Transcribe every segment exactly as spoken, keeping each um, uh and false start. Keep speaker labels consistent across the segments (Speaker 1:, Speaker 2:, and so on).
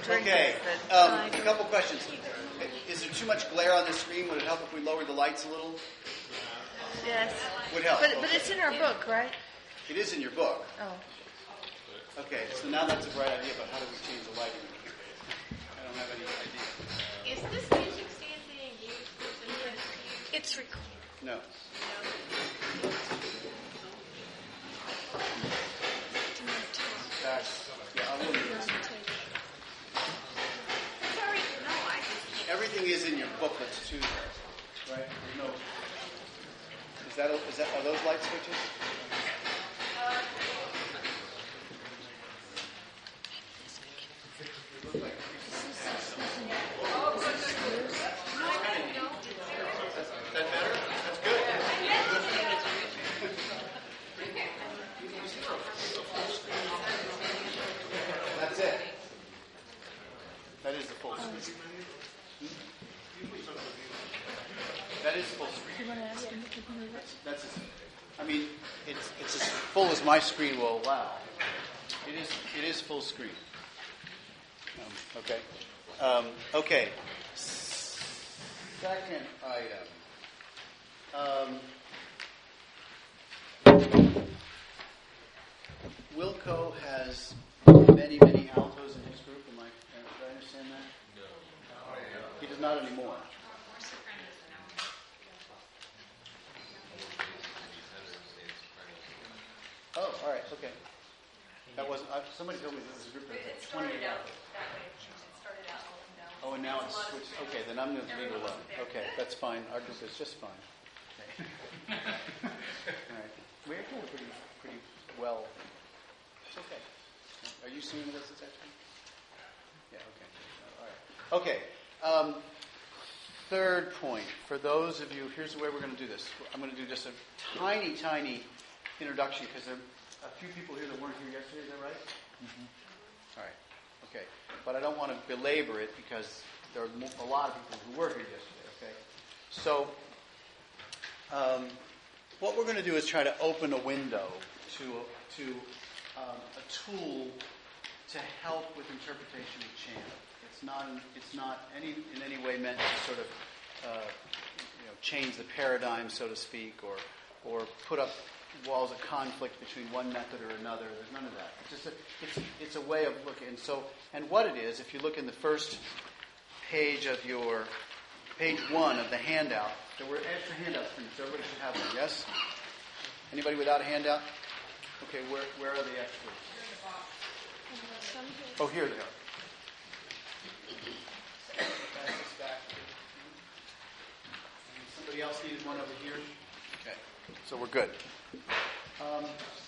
Speaker 1: Okay, um, a couple questions. Is there too much glare on the screen? Would it help if we lowered the lights a little?
Speaker 2: Yes.
Speaker 1: Would help.
Speaker 2: But, but it's in our book, right?
Speaker 1: It is in your book.
Speaker 2: Oh.
Speaker 1: Okay, so now that's a bright idea, but how do we change the lighting? I don't have any idea.
Speaker 3: Is this music stand being used?
Speaker 2: It's recorded.
Speaker 1: No. That's, yeah, I will do this.
Speaker 3: Sorry, no, I just
Speaker 1: Everything is in your booklets too, though, right? There's no. Is that is that are those light switches? That's it. That is the full screen. That is full screen. That's, as, I mean, it's it's as full as my screen will allow. It is it is full screen. Um, okay. Um, okay. Second item. Um, Wilco has many, many altos in his group. Am I, did I understand that? No. He does not anymore. Oh, all right, okay. That wasn't. Uh, somebody told me this was a group that had twenty altos. Oh, and now it's switched. Okay, then I'm going to leave it alone. Okay, that's fine. Our group is just fine. Okay. All right. We're doing pretty, pretty well. It's okay. Are you seeing this actually? Yeah. Okay. All right. Okay. Um, third point. For those of you, here's the way we're going to do this. I'm going to do just a tiny, tiny introduction because there are a few people here that weren't here yesterday. Is that right? Mm-hmm. All right. Okay. But I don't want to belabor it because there are a lot of people who were here yesterday. Okay. So um, what we're going to do is try to open a window to to um, a tool to help with interpretation of chant. It's not it's not any in any way meant to sort of uh, you know change the paradigm, so to speak, or or put up walls of conflict between one method or another. There's none of that. It's just a, it's it's a way of looking. And so and what it is, if you look in the first page of your page one of the handout, there were extra handouts for you, so everybody should have one. Yes? Anybody without a handout? Okay, where where are the extras? Oh, here they are. Pass this back. Somebody else needed one over here? Okay, so we're good. Um,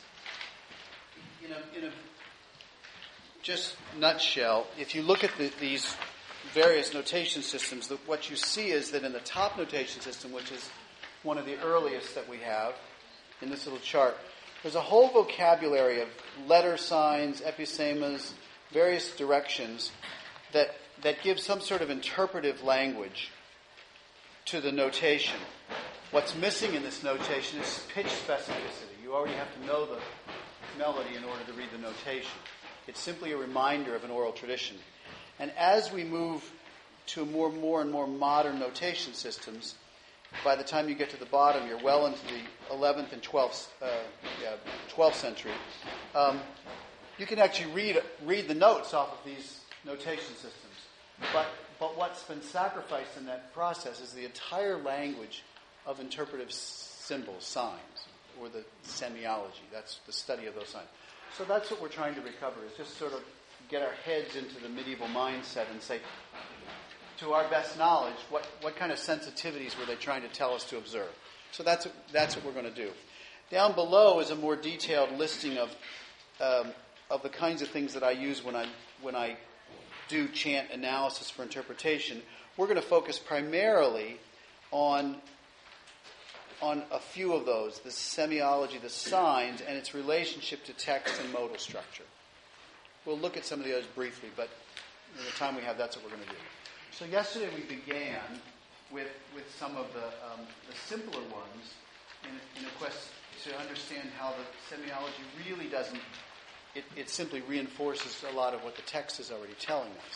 Speaker 1: in a, in a just nutshell, if you look at the, these various notation systems, the, what you see is that in the top notation system, which is one of the earliest that we have in this little chart, there's a whole vocabulary of letter signs, episemas, various directions that that give some sort of interpretive language to the notation. What's missing in this notation is pitch specificity. You already have to know the melody in order to read the notation. It's simply a reminder of an oral tradition. And as we move to more, more and more modern notation systems, by the time you get to the bottom, you're well into the eleventh and twelfth, uh, yeah, twelfth century. Um, you can actually read read the notes off of these notation systems. But but what's been sacrificed in that process is the entire language of interpretive symbols, signs, or the semiology. That's the study of those signs. So that's what we're trying to recover, is just sort of get our heads into the medieval mindset and say, to our best knowledge, what, what kind of sensitivities were they trying to tell us to observe? So that's that's what we're going to do. Down below is a more detailed listing of um, of the kinds of things that I use when I when I do chant analysis for interpretation. We're going to focus primarily on on a few of those: the semiology, the signs, and its relationship to text and modal structure. We'll look at some of the others briefly, but in the time we have, that's what we're going to do. So yesterday we began with with some of the um, the simpler ones in, in a quest to understand how the semiology really doesn't, it, it simply reinforces a lot of what the text is already telling us.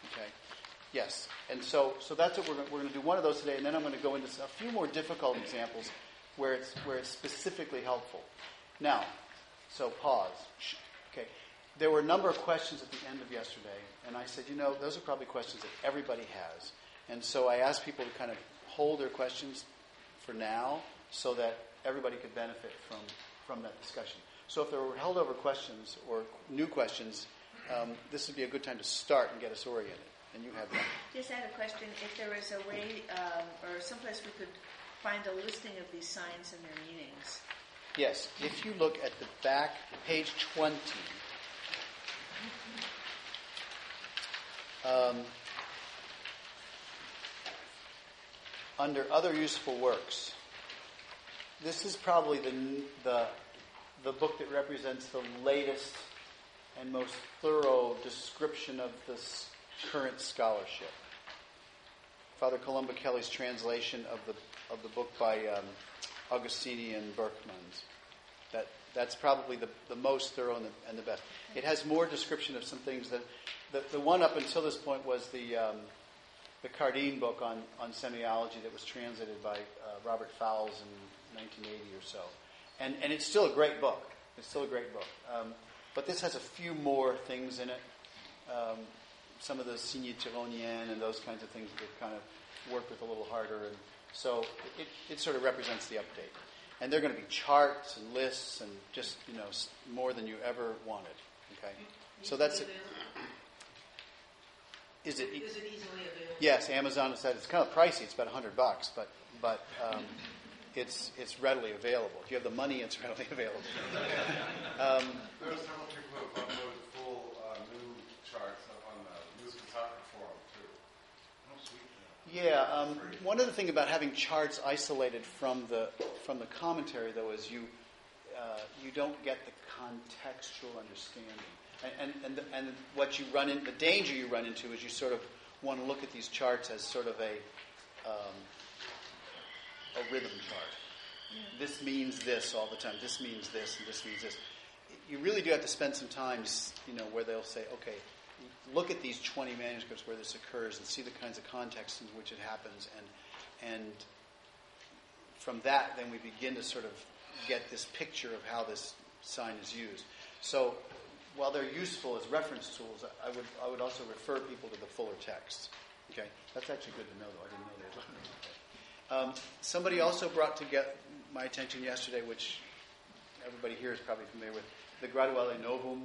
Speaker 1: Okay. Yes. And so, so that's what we're going, we're going to do one of those today, and then I'm going to go into a few more difficult examples where it's where it's specifically helpful. Now, so pause. Okay. There were a number of questions at the end of yesterday, and I said, you know, those are probably questions that everybody has. And so I asked people to kind of hold their questions for now so that everybody could benefit from, from that discussion. So if there were held over questions or new questions, um, this would be a good time to start and get us oriented. And you have that.
Speaker 4: Just had a question. If there was a way um, or someplace we could find a listing of these signs and their meanings.
Speaker 1: Yes. If you look at the back, page twenty, um, under other useful works, this is probably the the the book that represents the latest and most thorough description of this current scholarship. Father Columba Kelly's translation of the of the book by um, Augustini and Berkmans. That that's probably the, the most thorough and the, and the best. It has more description of some things that the the one up until this point was the um, the Cardine book on, on semiology that was translated by uh, Robert Fowles in nineteen eighty or so, and and it's still a great book. It's still a great book. Um, but this has a few more things in it. Um, some of the Signe Tironienne and those kinds of things that they kind of work with a little harder. And so it, it sort of represents the update. And they're going to be charts and lists and just, you know, more than you ever wanted. Okay? So that's it. Is it,
Speaker 4: Is it easily available?
Speaker 1: Yes, Amazon has said it's kind of pricey. It's about a hundred bucks, but but um, it's it's readily available. If you have the money, it's readily available. um,
Speaker 5: there are several people who have uploaded full uh, new charts up on the News Photography Forum too. Oh, sweet.
Speaker 1: Yeah, um, one other thing about having charts isolated from the from the commentary, though, is you uh, you don't get the contextual understanding. And and and, and what you run in, the danger you run into is you sort of want to look at these charts as sort of a um, a rhythm chart. Yeah. This means this all the time. This means this, and this means this. You really do have to spend some time, you know, where they'll say, okay, look at these twenty manuscripts where this occurs and see the kinds of contexts in which it happens, and and from that, then we begin to sort of get this picture of how this sign is used. So, while they're useful as reference tools, I would I would also refer people to the fuller texts. Okay, that's actually good to know, though. I didn't know they were looking at that. Um, somebody also brought to get my attention yesterday, which everybody here is probably familiar with, the Graduale Novum,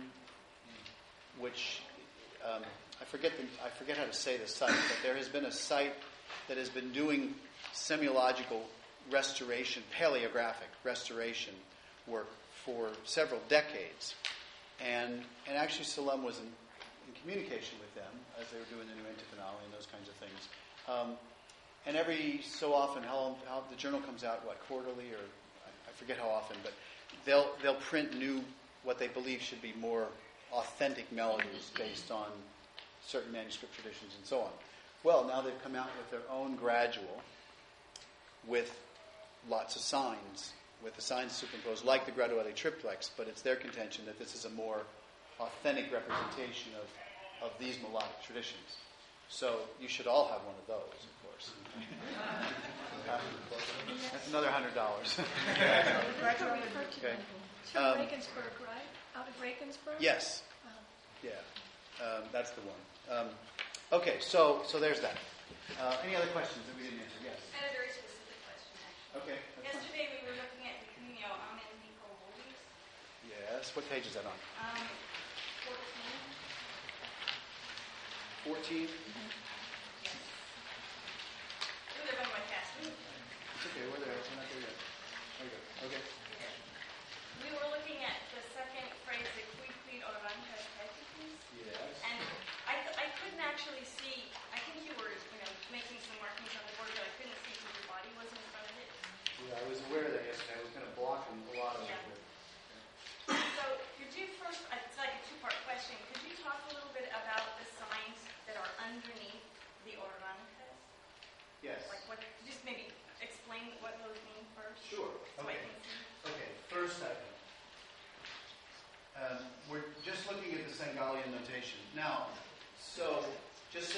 Speaker 1: which um, I forget the, I forget how to say the site, but there has been a site that has been doing semiological restoration, paleographic restoration work for several decades. And and actually Salem was in, in communication with them as they were doing the new Antiphonale and those kinds of things. Um, and every so often, how, how the journal comes out, what, quarterly, or I, I forget how often, but they'll they'll print new, what they believe should be more authentic melodies based on certain manuscript traditions and so on. Well, now they've come out with their own gradual with lots of signs, with the signs superimposed, like the Graduale triplex, but it's their contention that this is a more authentic representation of, of these melodic traditions. So you should all have one of those, of course. That's another hundred dollars. Okay.
Speaker 2: From
Speaker 1: Um,
Speaker 2: Regensburg, right? Out of Regensburg?
Speaker 1: Yes.
Speaker 2: Uh,
Speaker 1: Yeah. Um, that's the one. Um, okay, so so there's that. Uh, any other questions that we didn't answer? Yes.
Speaker 3: I had a very specific question, actually.
Speaker 1: Okay. that's fine.
Speaker 3: Yesterday we were looking at Vicunio Amen Nico Holis.
Speaker 1: Yes. What page is that on?
Speaker 3: Um, fourteen.
Speaker 1: Fourteen.
Speaker 3: Yes. It would have been my fast food.
Speaker 1: It's okay. We're there. We're not there yet. There you go. Okay.
Speaker 3: We were looking at the second phrase, the quid quid oranges petitis.
Speaker 1: Yes.
Speaker 3: And I, th- I couldn't actually see, I think you were, you know, making some markings on the board, but I couldn't see because your body was in front of it.
Speaker 1: Yeah, I was aware of that yesterday. I was kind of blocking a lot of
Speaker 3: Yeah.
Speaker 1: it.
Speaker 3: So could you first, it's like a two-part question, could you talk a little bit about the signs that are underneath the Oranicas?
Speaker 1: Yes.
Speaker 3: Like what, just maybe explain what those mean first?
Speaker 1: Sure.
Speaker 3: So I
Speaker 1: Okay.
Speaker 3: can see.
Speaker 1: Okay. First item. Um, we're just looking at the Sangalian notation. Now, so just so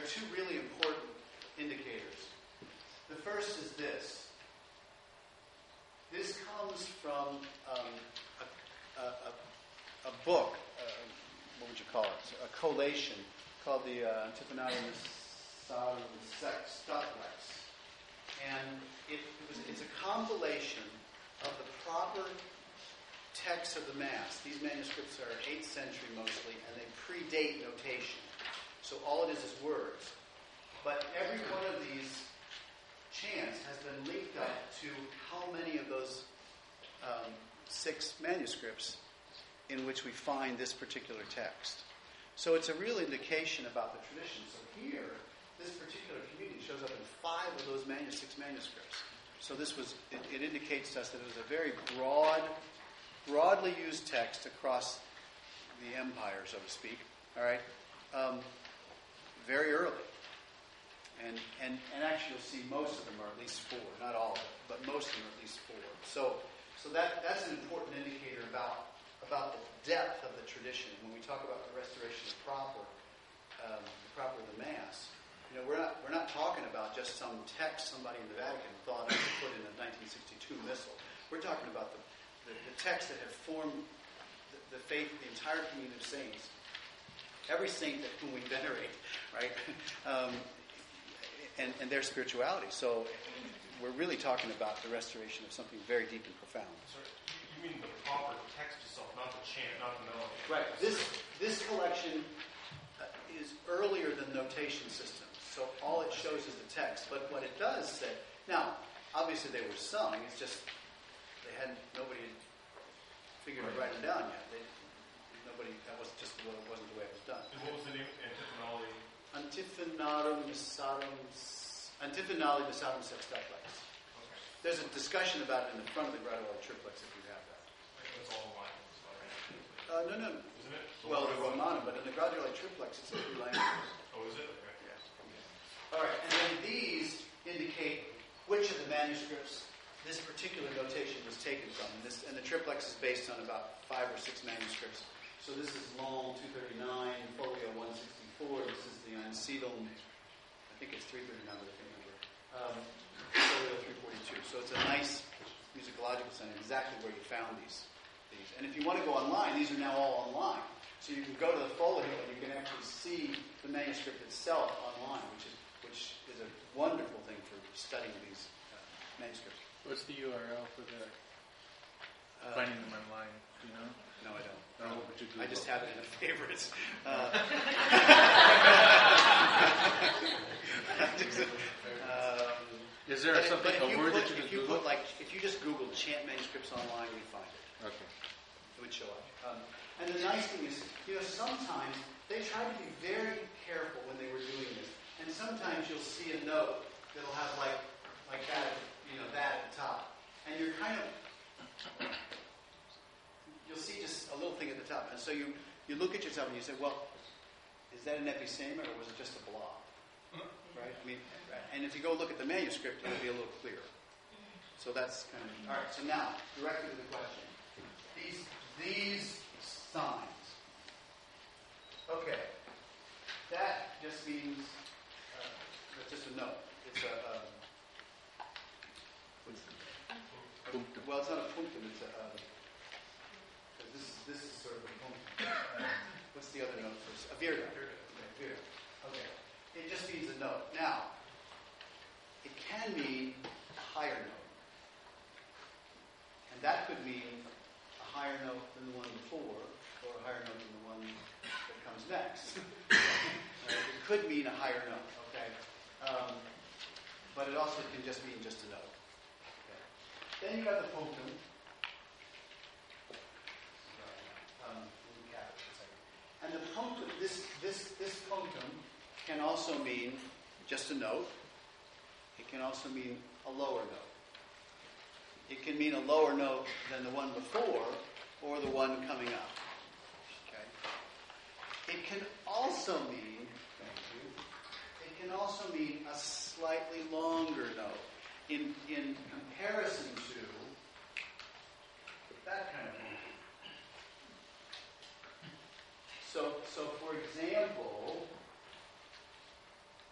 Speaker 1: are two really important indicators. The first is this. This comes from um, a, a, a, a book, uh, what would you call it? A collation called the uh, Antiphonarium Stuplex. And it, it was, it's a compilation of the proper texts of the Mass. These manuscripts are eighth century mostly, and they predate notation. So all it is is words. But every one of these chants has been linked up to how many of those um, six manuscripts in which we find this particular text. So it's a real indication about the tradition. So here, this particular community shows up in five of those manu- six manuscripts. So this was, it, it indicates to us that it was a very broad, broadly used text across the empire, so to speak. All right, um, very early, and and and actually you'll see most of them are at least four, not all of them, but most of them are at least four. So so that that's an important indicator about about the depth of the tradition. When we talk about the restoration of proper, um, the proper of the Mass. You know, we're not we're not talking about just some text somebody in the Vatican thought of to put in a nineteen sixty-two missal. We're talking about the, the, the texts that have formed the, the faith of the entire community of saints. Every saint that whom we venerate, right? Um, and, and their spirituality. So we're really talking about the restoration of something very deep and profound.
Speaker 6: Sorry, you mean the proper text itself, not the chant, not the melody?
Speaker 1: Right. This this collection uh, is earlier than notation systems. So all it shows is the text. But what it does say, now, obviously they were sung, it's just they hadn't, nobody had figured to write them down yet. They, nobody, that was just, well, it wasn't the way it was done.
Speaker 6: And what was the name? Antiphonali?
Speaker 1: Antiphonarium Missarum, Antiphonali Missarum Sextuplex.
Speaker 6: Okay.
Speaker 1: There's a discussion about it in the front of the Graduale Triplex if you have that.
Speaker 6: That's all the lines, right?
Speaker 1: Uh, no, no.
Speaker 6: Isn't it?
Speaker 1: Well, the Romana, but in the Graduale Triplex it's in three languages.
Speaker 6: Oh, is it? Okay.
Speaker 1: All right, and then these indicate which of the manuscripts this particular notation was taken from. And, this, and the triplex is based on about five or six manuscripts. So this is Long two thirty-nine, Folio one sixty-four. This is the Ansidum, I think it's three thirty-nine, but I can't remember. Um, Folio three forty-two. So it's a nice musicological sense, exactly where you found these, these. And if you want to go online, these are now all online. So you can go to the folio and you can actually see the manuscript itself online, which is which is a wonderful thing for studying these uh, manuscripts.
Speaker 7: What's the U R L for the
Speaker 1: Uh,
Speaker 7: finding them online? Do you know?
Speaker 1: No, I don't.
Speaker 7: Or what would you
Speaker 1: I
Speaker 7: Google?
Speaker 1: just have it in the favorites. Uh, just, um,
Speaker 7: Is there
Speaker 1: but-
Speaker 7: something,
Speaker 1: but if
Speaker 7: a
Speaker 1: you
Speaker 7: word
Speaker 1: put,
Speaker 7: that you
Speaker 1: if
Speaker 7: can
Speaker 1: you
Speaker 7: Google?
Speaker 1: put like if you just Google chant manuscripts online, you'd find it.
Speaker 7: Okay.
Speaker 1: It would show up. Um, and the nice thing is, you know, sometimes they tried to be very careful when they were doing this. And sometimes you'll see a note that'll have like like that, you know, that at the top. And you're kind of, you'll see just a little thing at the top. And so you, you look at yourself and you say, well, is that an epistema or was it just a blob? Right? I mean, and if you go look at the manuscript, it'll be a little clearer. So that's kind of, all right, so now, directly to the question. These, these signs. Okay. That just means, uh, that's just a note. It's a, um, what's it?
Speaker 7: Punctum.
Speaker 1: Well, it's not a punctum, it's a, um, 'cause this, this is sort of a punctum. Uh, what's the other note first? A virga. Okay, virga. Okay. It just means a note. Now, it can mean a higher note. And that could mean a higher note than the one before, or a higher note than the one that comes next. Uh, it could mean a higher note, okay? Um, but it also can just mean just a note. Okay. Then you have the punctum. Um, let me cap it for a second. And the punctum, this, this, this punctum can also mean just a note. It can also mean a lower note. It can mean a lower note than the one before or the one coming up. Okay. It can also mean, thank you, it can also mean a slightly longer note in, in comparison to that kind of movement. So, so for example,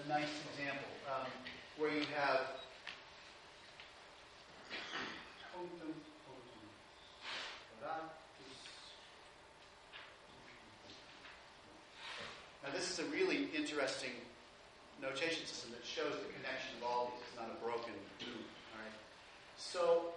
Speaker 1: nice example um, where you have. Now, this is a really interesting notation system that shows the connection of all these. It's not a broken loop. All right. So,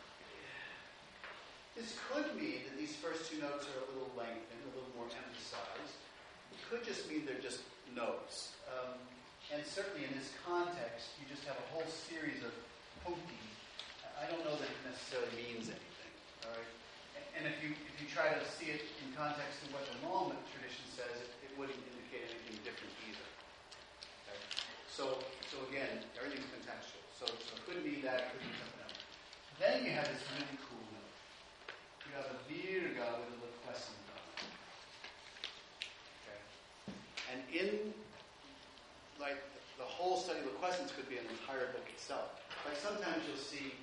Speaker 1: this could mean that these first two notes are a little lengthened, a little more emphasized. It could just mean they're just notes. Um, and certainly in this context, you just have a whole series of punti. I don't know that it necessarily means anything. All right. And if you if you try to see it in context of what the Malmit tradition says, it, it wouldn't indicate anything different either. Okay? So so again, everything's contextual. So, so it could be that, it could be something else. Then you have this really cool note. You have a virga with a liquescent on it. Okay? And in, like, the whole study of liquescence could be an entire book itself. Like sometimes you'll see,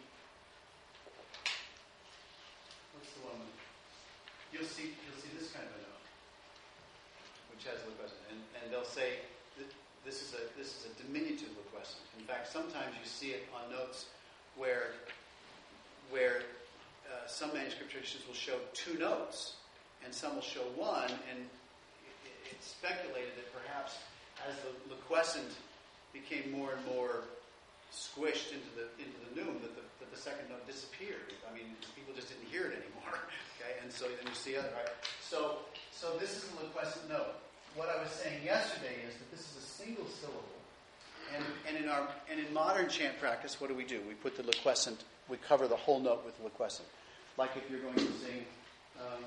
Speaker 1: what's the one? You'll see you'll see this kind of a note, which has liquescent, and and they'll say that this is a this is a diminutive liquescent. In fact, sometimes you see it on notes where where uh, some manuscript traditions will show two notes, and some will show one, and it, it's speculated that perhaps as the liquescent became more and more squished into the into the neum, that the, that the second note disappeared. I mean, people just didn't hear it anymore. Okay, and so then you see other right. So so this is a liquescent note. What I was saying yesterday is that this is a single syllable, and and in our and in modern chant practice, what do we do? We put the liquescent. We cover the whole note with the liquescent. Like if you're going to sing, um,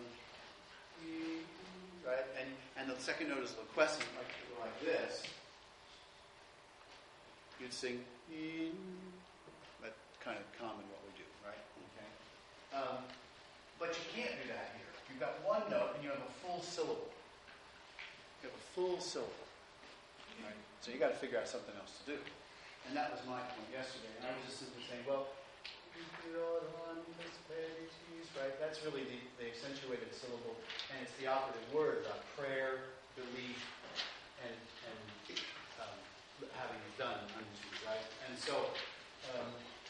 Speaker 1: right, and and the second note is liquescent, like like this. You'd sing. That's kind of common what we do, right? Okay. Um, but you can't do that here. You've got one note and you have a full syllable. You have a full syllable. Right? So you got to figure out something else to do. And that was my point yesterday. And I was just simply saying, well, right? That's really the, the accentuated syllable, and it's the operative word about prayer, belief, and and um, having it done unto, right? And so, um,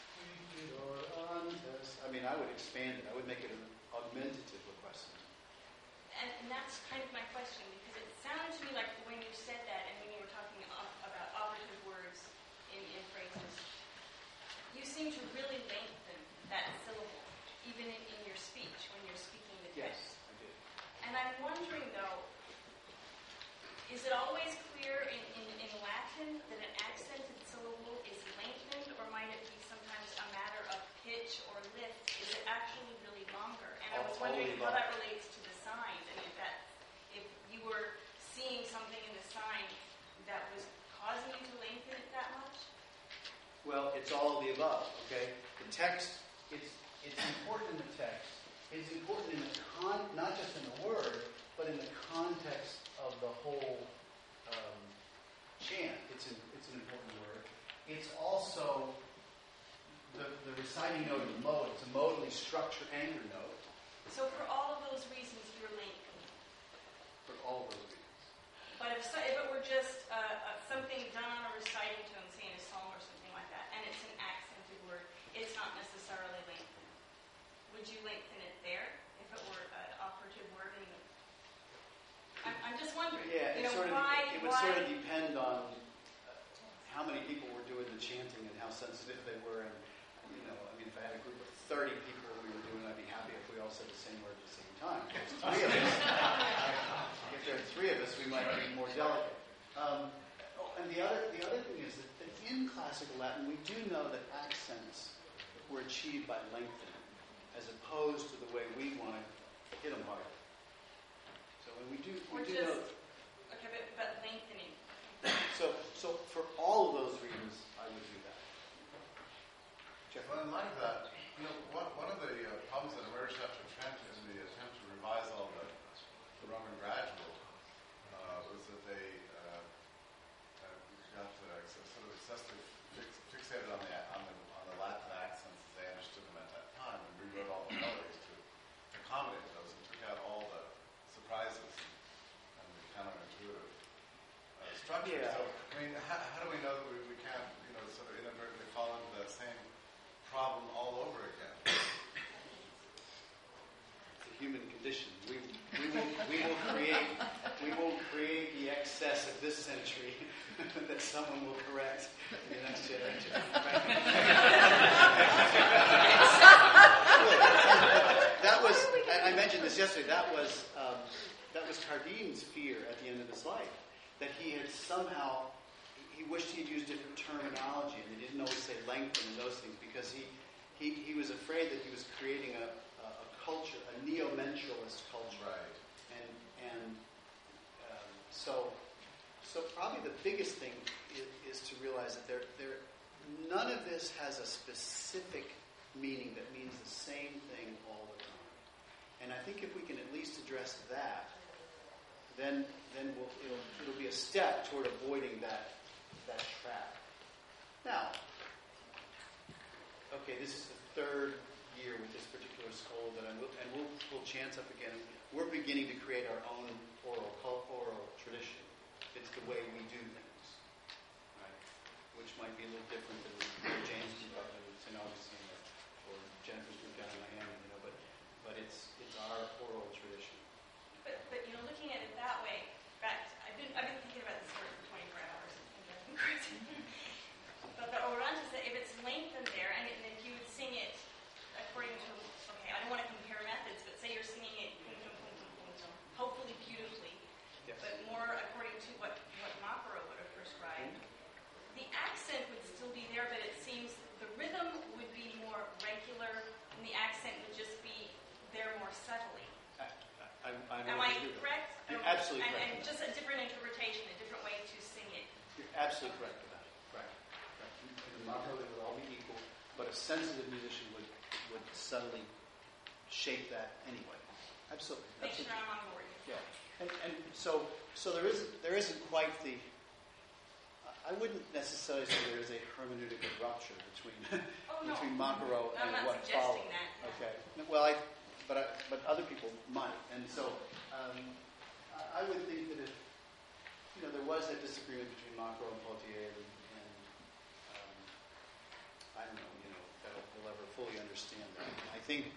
Speaker 1: I mean, I would expand it. I would make it an augmentative liquescent.
Speaker 3: And, and that's kind of my question, because it sounded to me like when you said that, and when you were talking op- about operative words in, in phrases, you seem to really lengthen that syllable, even in, in your speech, when you're speaking the text.
Speaker 1: Yes, I did.
Speaker 3: And I'm wondering, though, is it always clear in, in, in Latin that an accented syllable is lengthened, or might it be sometimes a matter of pitch or lift? Is it actually really longer? And I was wondering how that relates to the signs. I mean, if, that, if you were seeing something in the sign that was causing you to lengthen it that much?
Speaker 1: Well, it's all of the above, okay? The text, it's it's important in the text. It's important in the con, not just in the word, but in the context of the whole um, chant. It's an, it's an important word. It's also the, the reciting note of the mode. It's a modally structured anchor note.
Speaker 3: So for all of those reasons, you're lengthening.
Speaker 1: For all of those reasons.
Speaker 3: But if, so, if it were just uh, uh, something done on a reciting tone, say in a psalm or something like that, and it's an accented word, it's not necessarily lengthened. Would you lengthen it there if it were an operative word? In the... I'm, I'm just wondering.
Speaker 1: Yeah,
Speaker 3: you
Speaker 1: it,
Speaker 3: know,
Speaker 1: sort of,
Speaker 3: why,
Speaker 1: it would
Speaker 3: why...
Speaker 1: sort of depend on uh, how many people were doing the chanting and how sensitive they were. And, you know, I mean, if I had a group of thirty people we were doing, I'd be happy if we all said the same word at the same time. If there's three of us, if there are three of us, we might be more delicate. Um, oh, and the other, the other thing is that, that in classical Latin, we do know that accents were achieved by lengthening, as opposed to the way we want to hit them hard. So when we do, we
Speaker 3: Or
Speaker 1: do
Speaker 3: just,
Speaker 1: know.
Speaker 3: okay, but, but lengthening.
Speaker 1: So, so for all of those reasons, I would do that. Jeff?
Speaker 5: Well, in light of that, you know, one, one of the uh, problems that emerged after Trent in the attempt to revise all the, the Roman gradual uh, was that they uh, uh, got uh, sort of excessively fix, fixated on the on the on the Latin accents as they understood them at that time, and rewrote all the colors to accommodate those, and took out all the surprises and the counterintuitive uh, structure.
Speaker 1: Yeah.
Speaker 5: So, I mean, how, how do we problem all over again.
Speaker 1: It's a human condition. We, we, will, we will create we will create the excess of this century that someone will correct in the next generation. That was, I mentioned this yesterday, that was um, that was Cardin's fear at the end of his life, that he had somehow, he wished he had used different terminology, and he didn't always say lengthen and those things, because he, he, he was afraid that he was creating a, a, a culture, a neo-menstrualist culture.
Speaker 5: Right.
Speaker 1: And, and um, so, so probably the biggest thing is, is to realize that there, there, none of this has a specific meaning that means the same thing all the time. And I think if we can at least address that, then then we'll, it'll, it'll be a step toward avoiding that that trap. Now, okay, this is the third year with this particular school that I'm, and we'll, we'll chance up again. We're beginning to create our own oral oral tradition. It's the way we do things, right? Which might be a little different than what James grew up in Saint Augustine or, or Jennifer's group down in Miami, you know. But but it's it's our oral tradition.
Speaker 3: But, but you know, looking at it that way, back, I've been I've been thinking about this word for twenty-four hours. And crazy. But the Oranta said if it's lengthened there, and, and if you would sing it according to, okay, I don't want to compare methods, but say you're singing it hopefully beautifully,
Speaker 1: Yes.
Speaker 3: but more according to what, what Makaro would have prescribed, the accent would still be there, but it seems the rhythm would be more regular, and the accent would just be there more subtly.
Speaker 1: I, I, I
Speaker 3: Am I correct?
Speaker 1: You're
Speaker 3: Um,
Speaker 1: absolutely
Speaker 3: and,
Speaker 1: correct.
Speaker 3: and just a different interpretation, a different way to sing it.
Speaker 1: You're absolutely correct about it. Right. right. In the Makaro, they would all be equal, but a sensitive musician would would subtly shape that anyway. Absolutely.
Speaker 3: Make
Speaker 1: absolutely.
Speaker 3: sure I'm on board.
Speaker 1: Yeah, and and so so there isn't there isn't quite the. I wouldn't necessarily say there is a hermeneutical rupture between
Speaker 3: Oh, no.
Speaker 1: between Makaro
Speaker 3: I'm
Speaker 1: and
Speaker 3: not
Speaker 1: what
Speaker 3: suggesting
Speaker 1: followed.
Speaker 3: that. no.
Speaker 1: Okay. Well, I but I, but other people might, and so um, I, I would think that if you know there was that disagreement between Makaro and Poitiers, and, and um, I don't know, you know, that we'll ever fully understand that. I think.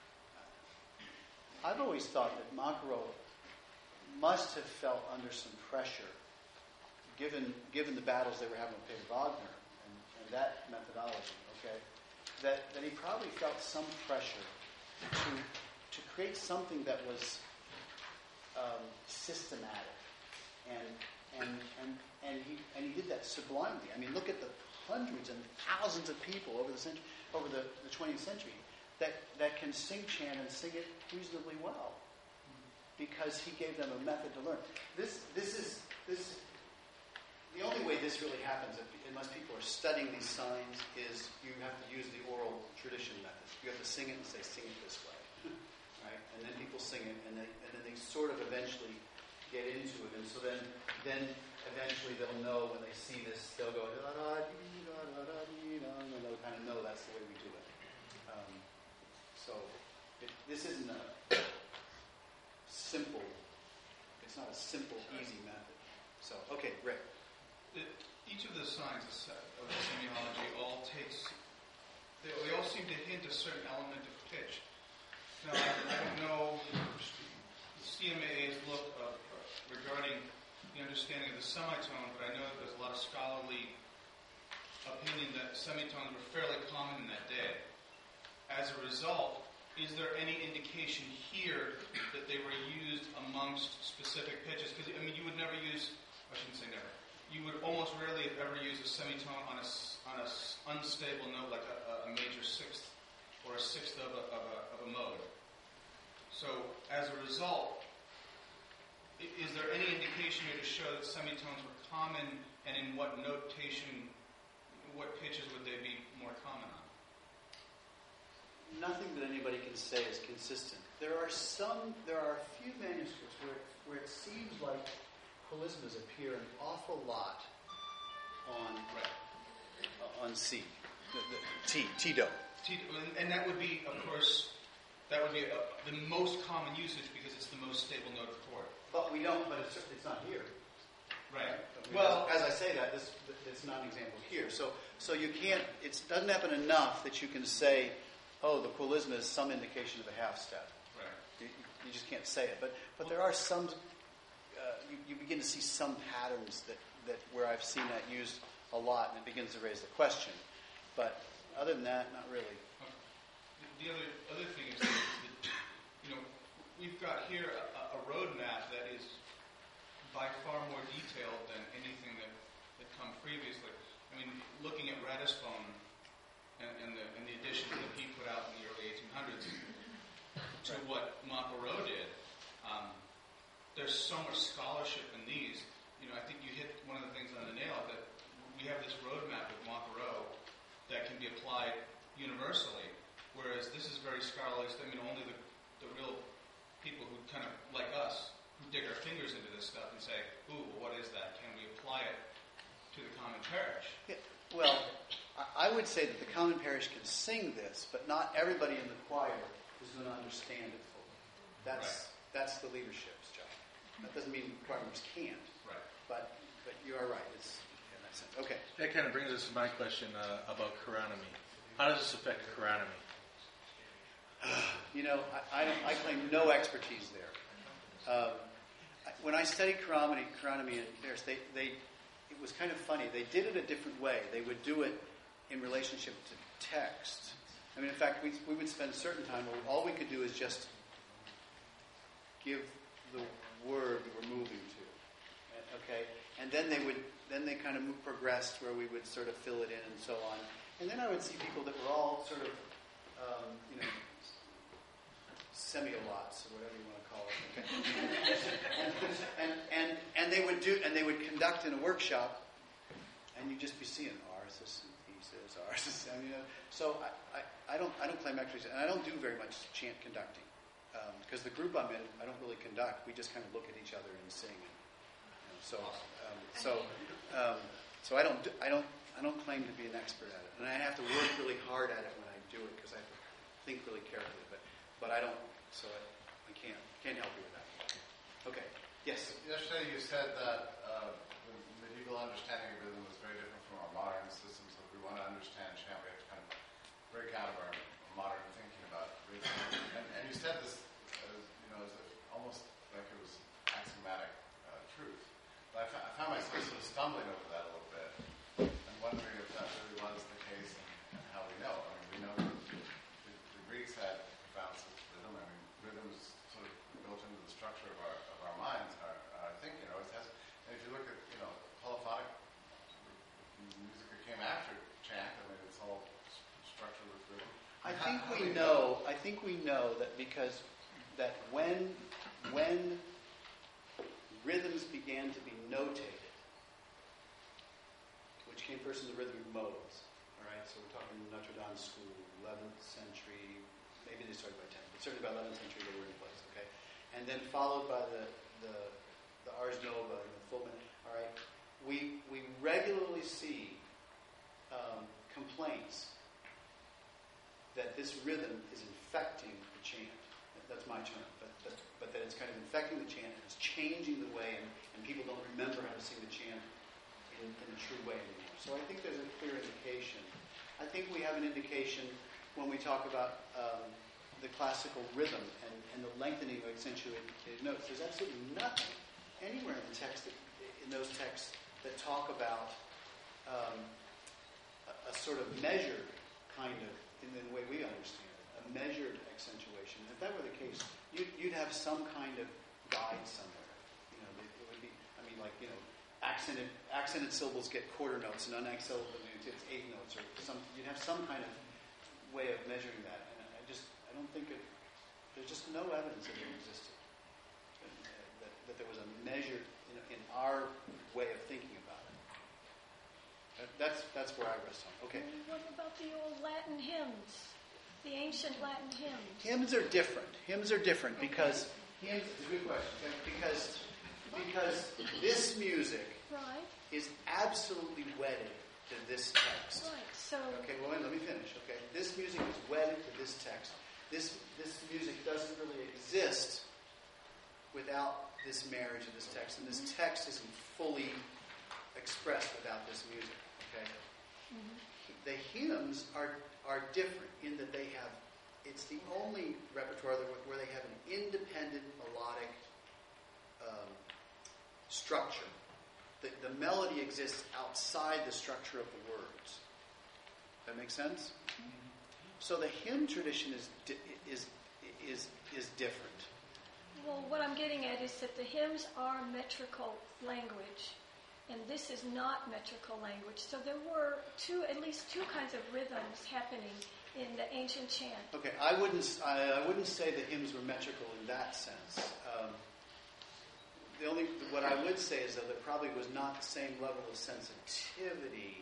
Speaker 1: I've always thought that Makaro must have felt under some pressure, given given the battles they were having with Peter Wagner and, and that methodology. Okay, that that he probably felt some pressure to to create something that was um, systematic, and and and and he and he did that sublimely. I mean, look at the hundreds and thousands of people over the century, over the, the twentieth century. That, that can sing chant and sing it reasonably well, because he gave them a method to learn. This this is this the only way this really happens, unless people are studying these signs, is you have to use the oral tradition method. You have to sing it and say, sing it this way, right? And then people sing it, and they and then they sort of eventually get into it, and so then then eventually they'll know when they see this, they'll go da da dee da da da dee da, and they'll kind of know that's the way we do it. Um, So it, this isn't a simple, it's not a simple, easy method. So, okay, Rick.
Speaker 8: The, each of the signs of the semiology all takes, they, they all seem to hint a certain element of pitch. Now, I, I don't know the C M A A's look of, uh, regarding the understanding of the semitone, but I know that there's a lot of scholarly opinion that semitones were fairly common in that day. As a result, is there any indication here that they were used amongst specific pitches? Because, I mean, you would never use, I shouldn't say never, you would almost rarely have ever used a semitone on a, on a unstable note like a, a major sixth or a sixth of a, of, a, of a mode. So, as a result, is there any indication here to show that semitones were common, and in what notation, what pitches would they be more common on?
Speaker 1: Nothing that anybody can say is consistent. There are some, there are a few manuscripts where it, where it seems like charismas appear an awful lot on
Speaker 8: Right.
Speaker 1: uh, on C, the, the, T, Tito.
Speaker 8: T- And that would be, of course, that would be uh, the most common usage because it's the most stable note of chord.
Speaker 1: But we don't. But it's it's not here.
Speaker 8: Right.
Speaker 1: I mean,
Speaker 8: Well,
Speaker 1: as, as I say that, this it's not an example here. So So you can't, it doesn't happen enough that you can say, oh, the quolism is some indication of the half step.
Speaker 8: Right.
Speaker 1: You, you just can't say it. But but there are some, uh, you, you begin to see some patterns that, that where I've seen that used a lot, and it begins to raise the question. But other than that, not really.
Speaker 8: The other other thing is that, you know, we've got here a, a roadmap that is by far more detailed than anything that had come previously. I mean, looking at Ratisbon and, and, the, and the additions that he put out in the early eighteen hundreds to
Speaker 1: Right.
Speaker 8: what Macquarot did, um, there's so much scholarship in these. You know, I think you hit one of the things on the nail, that we have this roadmap with Macquarot that can be applied universally. Whereas this is very scholarly. I mean, only the, the real people who kind of, like us, who dig our fingers into this stuff and say, ooh, what is that? Can we apply it to the common parish?
Speaker 1: Yeah, well, I, I would say that the common parish can sing this, but not everybody in the choir is going to understand it fully. That's
Speaker 8: Right.
Speaker 1: that's the leadership's job. That doesn't mean choir members can't,
Speaker 8: Right.
Speaker 1: but but you are right. It's in that sense. Okay.
Speaker 7: That kind of brings us to my question uh, about chironomy. How does this affect chironomy?
Speaker 1: You know, I, I, don't, I claim no expertise there. Um, I- when I studied chironomy, chironomy in Paris, they, they, it was kind of funny. They did it a different way. They would do it in relationship to text. I mean, in fact, we, we would spend certain time where all we could do is just give the word that we're moving to. Okay? And then they would, then they kind of move, progressed where we would sort of fill it in and so on. And then I would see people that were all sort of, um, you know, semi-lots or whatever you want to call it. Okay? and, and and and they would do, and they would conduct in a workshop, and you'd just be seeing Arsis and Thesis, Arsis. I mean, uh, so I, I, I don't I don't claim expertise, and I don't do very much chant conducting because um, the group I'm in, I don't really conduct. We just kind of look at each other and sing. And, you know, so um, so um, so I don't do, I don't I don't claim to be an expert at it, and I have to work really hard at it when I do it because I have to think really carefully. But but I don't. So I, I can't can't help you with that. Okay. Yes.
Speaker 5: Yesterday you said that uh, the medieval understanding of rhythm was very different from our modern system. So if we want to understand chant, we have to kind of break out of our modern thinking about rhythm. And, and you said this, as, you know, as if almost like it was axiomatic uh, truth. But I, f- I found myself sort of stumbling over that a little bit and wondering if that really was the case and, and how we know. I mean, we know that the, the, the Greeks had profound sense of rhythm. I mean, rhythm is sort of built into the structure of our of our minds. Our, our thinking, you know, it has. And if you look at, you know, polyphonic music that came after chant, I mean, it's all s- structured with rhythm.
Speaker 1: I
Speaker 5: How-
Speaker 1: think
Speaker 5: how do
Speaker 1: we
Speaker 5: we
Speaker 1: know. I think we know that because that when when rhythms began to be notated, which came first in the rhythmic modes. All right, so we're talking Notre Dame school, eleventh century. Maybe they started by tenth, but certainly by eleventh century they were in place. Okay, and then followed by the the, the Ars Nova and the Fulman. All right, we we regularly see um, complaints that this rhythm is infecting the chant. That's my term, but, but but that it's kind of infecting the chant and it's changing the way, and, and people don't remember how to sing the chant in, in a true way anymore. So I think there's a clear indication. I think we have an indication when we talk about um, the classical rhythm and, and the lengthening of accentuated notes. There's absolutely nothing anywhere in the text that, in those texts that talk about um, a, a sort of measured kind of, in the way we understand it, a measured accentuation. If that were the case, you'd, you'd have some kind of guide somewhere. You know, it would be, I mean, like, you know, accented accented syllables get quarter notes, and unaccented syllables get eighth notes, or some. You'd have some kind of way of measuring that. And I just, I don't think it. There's just no evidence that it existed. That, that, that there was a measured in, in our way of thinking about it. That, that's that's where I rest on. Okay.
Speaker 2: What about the old Latin hymns? The ancient Latin hymns?
Speaker 1: Hymns are different. Hymns are different because hymns. It's a good question. Because because this music
Speaker 2: Right,
Speaker 1: is absolutely wedded to this text.
Speaker 2: right. So,
Speaker 1: Okay, well, wait, let me finish. Okay, this music is wedded to this text. This this music doesn't really exist without this marriage of this text, and this text isn't fully expressed without this music. Okay, The hymns are are different in that they have, it's the only repertoire that, where they have an independent melodic um, structure. The, the melody exists outside the structure of the words. That make sense? Mm-hmm. So the hymn tradition is di- is is is different.
Speaker 2: Well, what I'm getting at is that the hymns are metrical language, and this is not metrical language. So there were two, at least two kinds of rhythms happening in the ancient chant.
Speaker 1: Okay, I wouldn't I, I wouldn't say the hymns were metrical in that sense. Um, the only what I would say is that there probably was not the same level of sensitivity.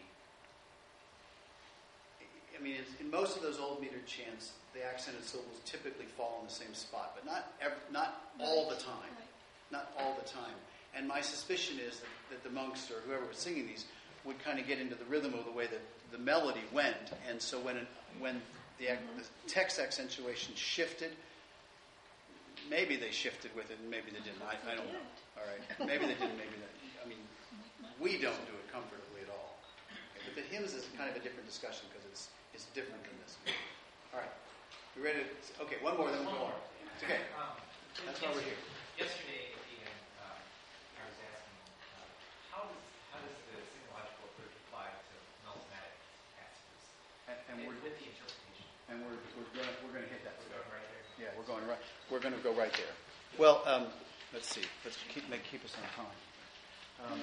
Speaker 1: I mean, it's, in most of those old metered chants, the accented syllables typically fall in the same spot, but not ever, not all the time.
Speaker 2: Right.
Speaker 1: Not all the time. And my suspicion is that, that the monks or whoever was singing these would kind of get into the rhythm of the way that the melody went. And so when it, when the, mm-hmm. the text accentuation shifted, maybe they shifted with it and maybe they didn't. I, I don't know. All right. Maybe they didn't, maybe they I mean, we don't do it comfortably at all. Okay. But the hymns is kind of a different discussion because it's it's different than this. All right. You ready to, okay, one more, then we'll go on. It's okay.
Speaker 9: Um,
Speaker 1: That's why we're here.
Speaker 9: Yesterday, at the end, um, I was asking, uh, how does how does the sinological approach apply to melismatic passages?
Speaker 1: And, and we're
Speaker 9: with the interpretation.
Speaker 1: and we're we're going we're going to hit that.
Speaker 9: We're going right there.
Speaker 1: Yeah, we're going right. We're going to go right there. Well, um, let's see. Let's keep make keep us on time. Um,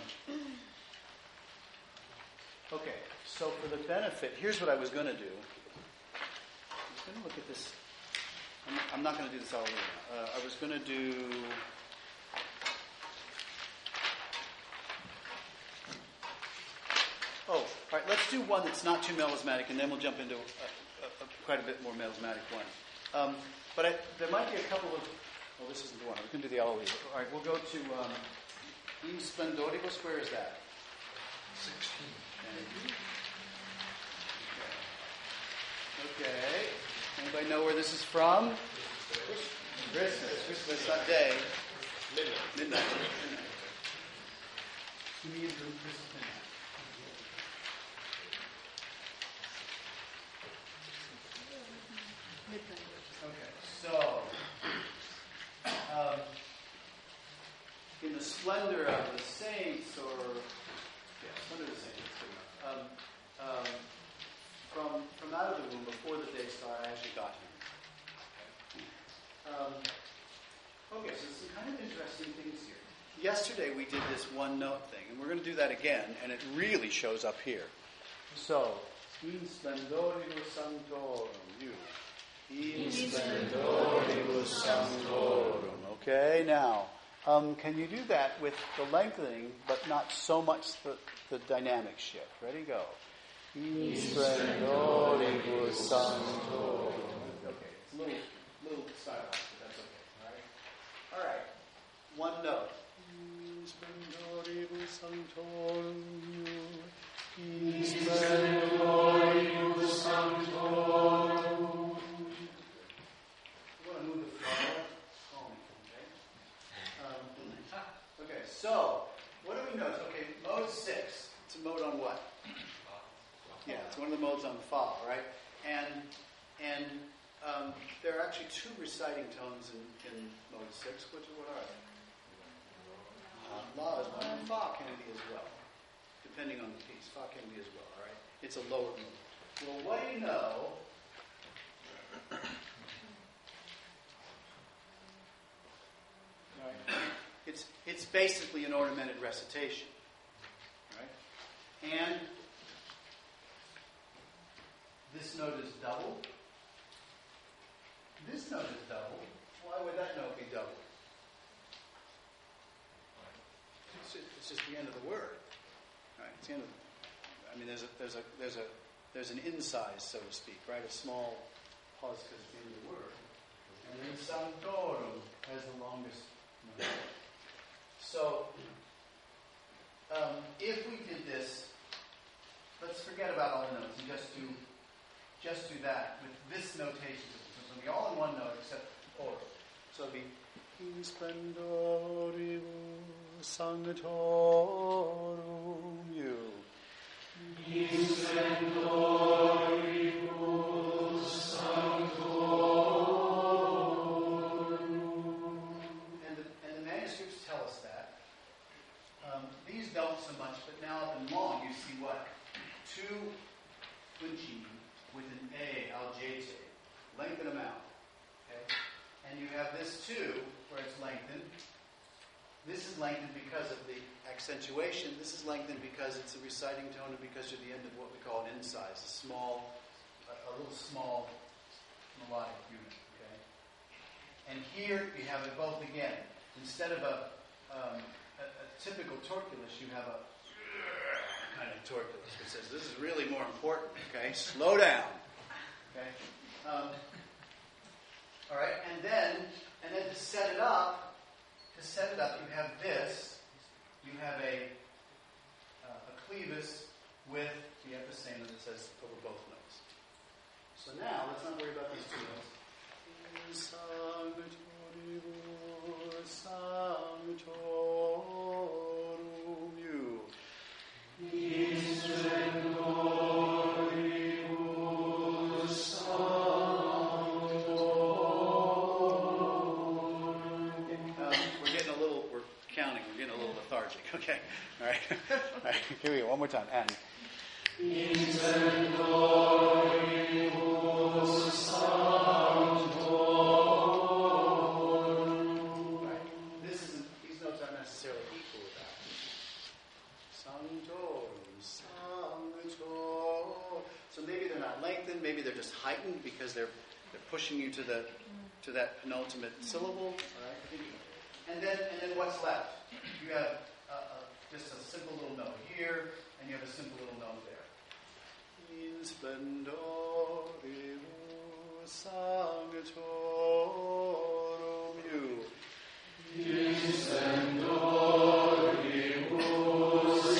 Speaker 1: okay. So for the benefit, here's what I was going to do. I was going to look at this. I'm, I'm not going to do this all over. Uh, I was going to do. Oh, all right. Let's do one that's not too melismatic, and then we'll jump into a, a, a, quite a bit more melismatic one. Um, but I, there might be a couple of. Well, this isn't the one. We can do the Eloise. All right. We'll go to um, In Splendoribus. Where is that?
Speaker 8: Sixteen.
Speaker 1: Okay. Anybody know where this is from? Christmas. Christmas, not day. Midnight. Midnight. Midnight. Give me a Christmas midnight. Okay. So, um, in the splendor of the saints, or yeah, splendor of the saints. Um, um, From from out of the womb, before the day star, I actually got here. Okay. Um, okay, so some kind of interesting things here. Yesterday we did this one note thing, and we're going to do that again, and it really shows up here. So, in splendoribus sanctorum, you. In splendoribus sanctorum. Okay, now, um, can you do that with the lengthening, but not so much the, the dynamic shift? Ready, go. In splendoribus sanctorum. Okay, it's a little, little stylized, but that's okay. All right. All right. One note. In splendoribus sanctorum. In splendoribus sanctorum. You want to move the flower? Call me, okay? Um, okay. So, what do we notice? Okay, mode six. It's a mode on what? Yeah, it's one of the modes on fa, right? And and um, there are actually two reciting tones in, in mode six. Which what are they? Uh, La is one, and fa can be as well, depending on the piece. Fa can be as well. All right, it's a lower mode. Well, what do you know? All right, it's it's basically an ornamented recitation, right? And this note is double. This note is double. Why would that note be double? It's just, it's just the end of the word, right? It's the end of. I mean, there's a there's a there's a there's an incise, so to speak, right? A small pause because it's the end of the word, and then sanctorum has the longest note. So, um, if we did this, let's forget about all the notes and just do. Just do that with this notation. So it's going to be all in one note except or. So it'll be In splendoribus sanctorum you. And the, and the manuscripts tell us that. Um, these don't so much, but now up in long you see what? Two punchi with an A, aljete. Lengthen them out. Okay? And you have this too, where it's lengthened. This is lengthened because of the accentuation. This is lengthened because it's a reciting tone and because you're the end of what we call an incise, a small, a, a little small melodic unit. Okay? And here you have it both again. Instead of a, um, a, a typical torculus, you have a kind of torculus, which says this is really more important. Okay, slow down. Okay, um, all right, and then and then to set it up, to set it up, you have this. You have a uh, a clevis with the epicena that says over both notes. So now let's not worry about these two notes. Sanctoribus sanctorum you. Inspectoribus sanctorum. Um, we're getting a little, we're counting, we're getting a little lethargic. Okay, all right, all right. Here we go. One more time. And. Inspectoribus sanctorum. Right. This isn't. These notes aren't necessarily equal with that. Sanctorum, sanctorum. So maybe they're not lengthened. Maybe they're just heightened because they're they're pushing you to the to that penultimate syllable. All right. And then and then what's left? You have uh, uh, just a simple little note here, and you have a simple little note there. In splendoribus sanctorum you. In splendoribus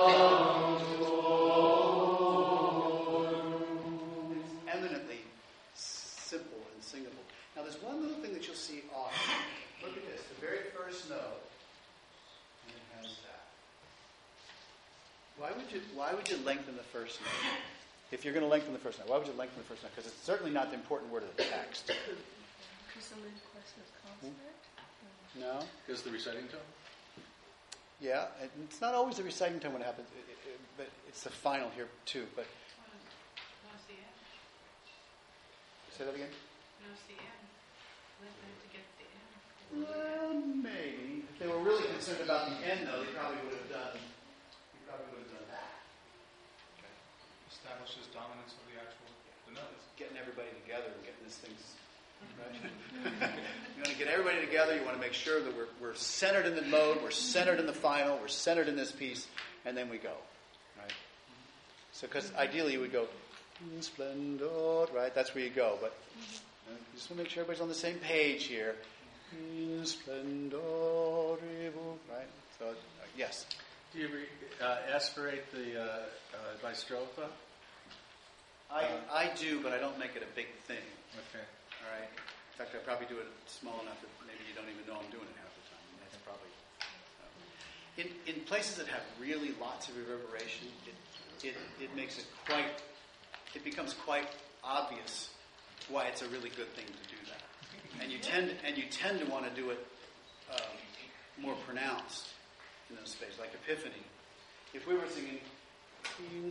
Speaker 1: sanctorum. It's eminently simple and singable. Now there's one little thing that you'll see often. Look at this. The very first note, and it has that. Why would you why would you lengthen the first note? If you're going to lengthen the first note, why would you lengthen the first note? Because it's certainly not the important word of the text.
Speaker 4: Because the request of consonant?
Speaker 1: No?
Speaker 7: Is the reciting tone?
Speaker 1: Yeah, and it's not always the reciting tone when it happens, it, it, but it's the final here too. But
Speaker 10: Notice the end.
Speaker 1: say that again.
Speaker 10: Notice the end. Lengthen to get the end.
Speaker 1: Well, maybe. If they were really concerned about the end, though, they probably would have done. They probably would have done that.
Speaker 8: Establishes dominance of the actual the notes.
Speaker 1: Getting everybody together and getting this thing right. You want to get everybody together. You want to make sure that we're we're centered in the mode, we're centered in the final, we're centered in this piece, and then we go, right? So, because ideally you would go in splendor, right? That's where you go. But you know, you just want to make sure everybody's on the same page here. In splendoribus, right? So, uh, yes.
Speaker 7: Do you re, uh, aspirate the uh, uh, by strophe?
Speaker 1: I, I do, but I don't make it a big thing.
Speaker 7: Okay.
Speaker 1: All right. In fact, I probably do it small enough that maybe you don't even know I'm doing it half the time. And that's probably. Um, in in places that have really lots of reverberation, it it it makes it quite. It becomes quite obvious why it's a really good thing to do that. And you tend and you tend to want to do it um, more pronounced in those spaces, like Epiphany. If we were singing In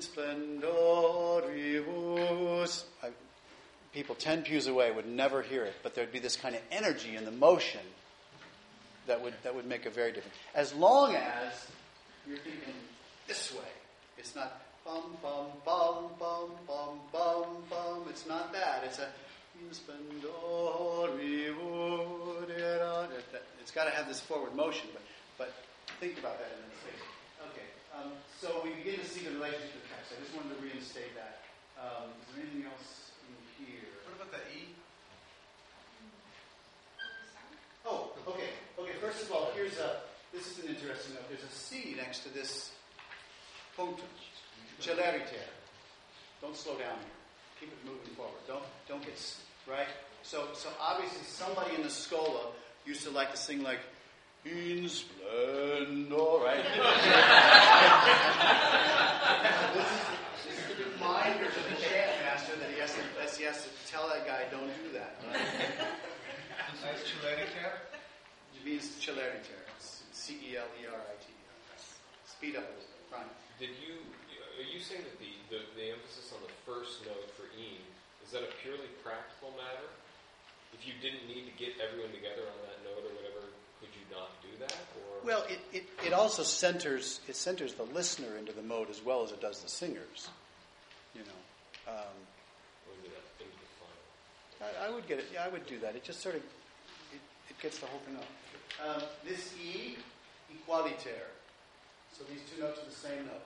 Speaker 1: Splendoribus, I, people ten pews away would never hear it, but there'd be this kind of energy in the motion that would that would make a very different. As long as you're thinking this way, it's not bum bum bum bum bum bum bum. It's not that. It's a In Splendoribus. It's got to have this forward motion, but but think about that in the space. Okay, um, so we begin to see the relationship to the text. I just wanted to reinstate that. Um, is there anything else in here?
Speaker 6: What about the E?
Speaker 1: Oh, okay. Okay, first of all, here's a, this is an interesting note. There's a C next to this punctum. Celeriter. Don't slow down here. Keep it moving forward. Don't, don't get, right? So, so obviously somebody in the Schola used to like to sing like, In Splendor, right? this, is, celeriter. C E L E R I T E R. Speed up, Brian.
Speaker 11: Did you, are you saying that the, the, the emphasis on the first note for E, is that a purely practical matter? If you didn't need to get everyone together on that note or whatever, could you not do that? Or
Speaker 1: Well, it, it, it also centers it centers the listener into the mode as well as it does the singers. You know, um,
Speaker 11: or into, that, into the final?
Speaker 1: I, I would get it. Yeah, I would do that. It just sort of it, it gets the whole thing up. Um, this E, equaliter. So these two notes are the same note.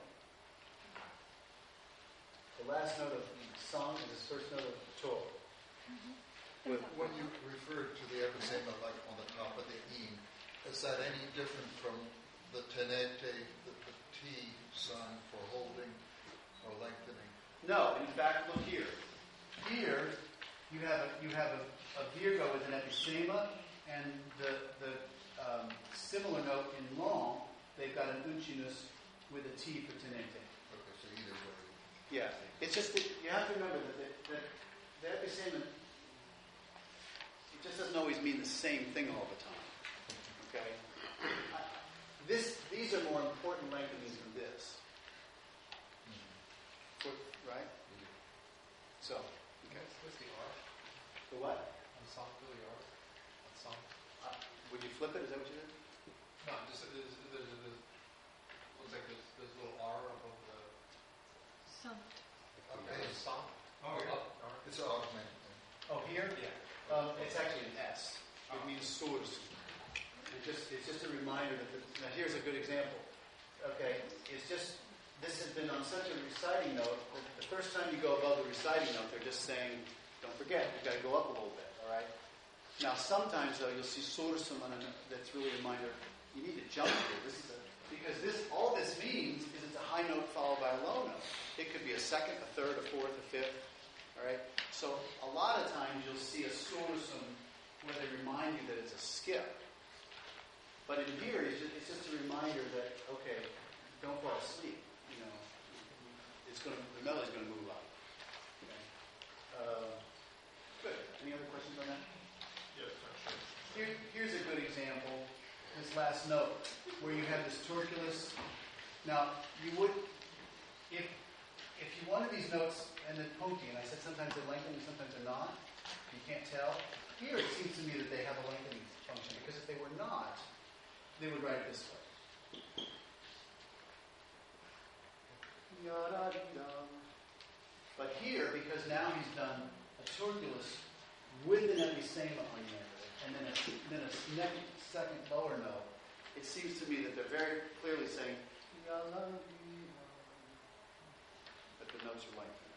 Speaker 1: The last note of the song is the first note of the Torah.
Speaker 12: When, when you refer to the episema, like on the top of the E, is that any different from the tenete, the, the T sign for holding or lengthening?
Speaker 1: No, in fact, look here. Here, you have a, you have a, a virgo with an episema, and the the um, similar note in long, they've got an uncinus with a T for tenete.
Speaker 12: Okay, so either way.
Speaker 1: Yeah, it's just that you have to remember that the, that the episema, it just doesn't always mean the same thing all the time. Okay, I, this these are more important lengthenings than this. For, right? So, okay.
Speaker 9: What's the R?
Speaker 1: The what?
Speaker 9: On the song, really R? On the song?
Speaker 1: Uh, would you flip it? Is that what you did?
Speaker 9: No, just there's, there's, there's, looks like there's, there's a little R above the
Speaker 2: Sumped.
Speaker 9: okay. The song.
Speaker 8: Oh, yeah.
Speaker 9: Up, R.
Speaker 12: It's augmented.
Speaker 1: Oh, here?
Speaker 9: Yeah.
Speaker 1: Um, it's actually an S. It means source. It just, it's just a reminder that the, now here's a good example. Okay, it's just, this has been on such a reciting note that the first time you go above the reciting note, they're just saying, don't forget, you've got to go up a little bit, all right? Now, sometimes, though, you'll see sorsum on a note that's really a reminder, you need to jump here. This is a, because this, all this means is it's a high note followed by a low note. It could be a second, a third, a fourth, a fifth, all right? So, a lot of times you'll see a sorsum where they remind you that it's a skip. But in here, it's just, it's just a reminder that, okay, don't fall asleep. You know, it's going to, the melody's going to move up. Okay. Uh, good. Any other questions on that?
Speaker 6: Yes, sure.
Speaker 1: Here, here's a good example. This last note, where you have this torculus. Now, you would, if if you wanted these notes and the punti, and I said sometimes they're lengthening, sometimes they're not. You can't tell. Here, it seems to me that they have a lengthening function, because if they were not, they would write it this way. But here, because now he's done a torculus with an episema on there, and then a, then a second, second lower note, it seems to me that they're very clearly saying, but the notes are lengthened.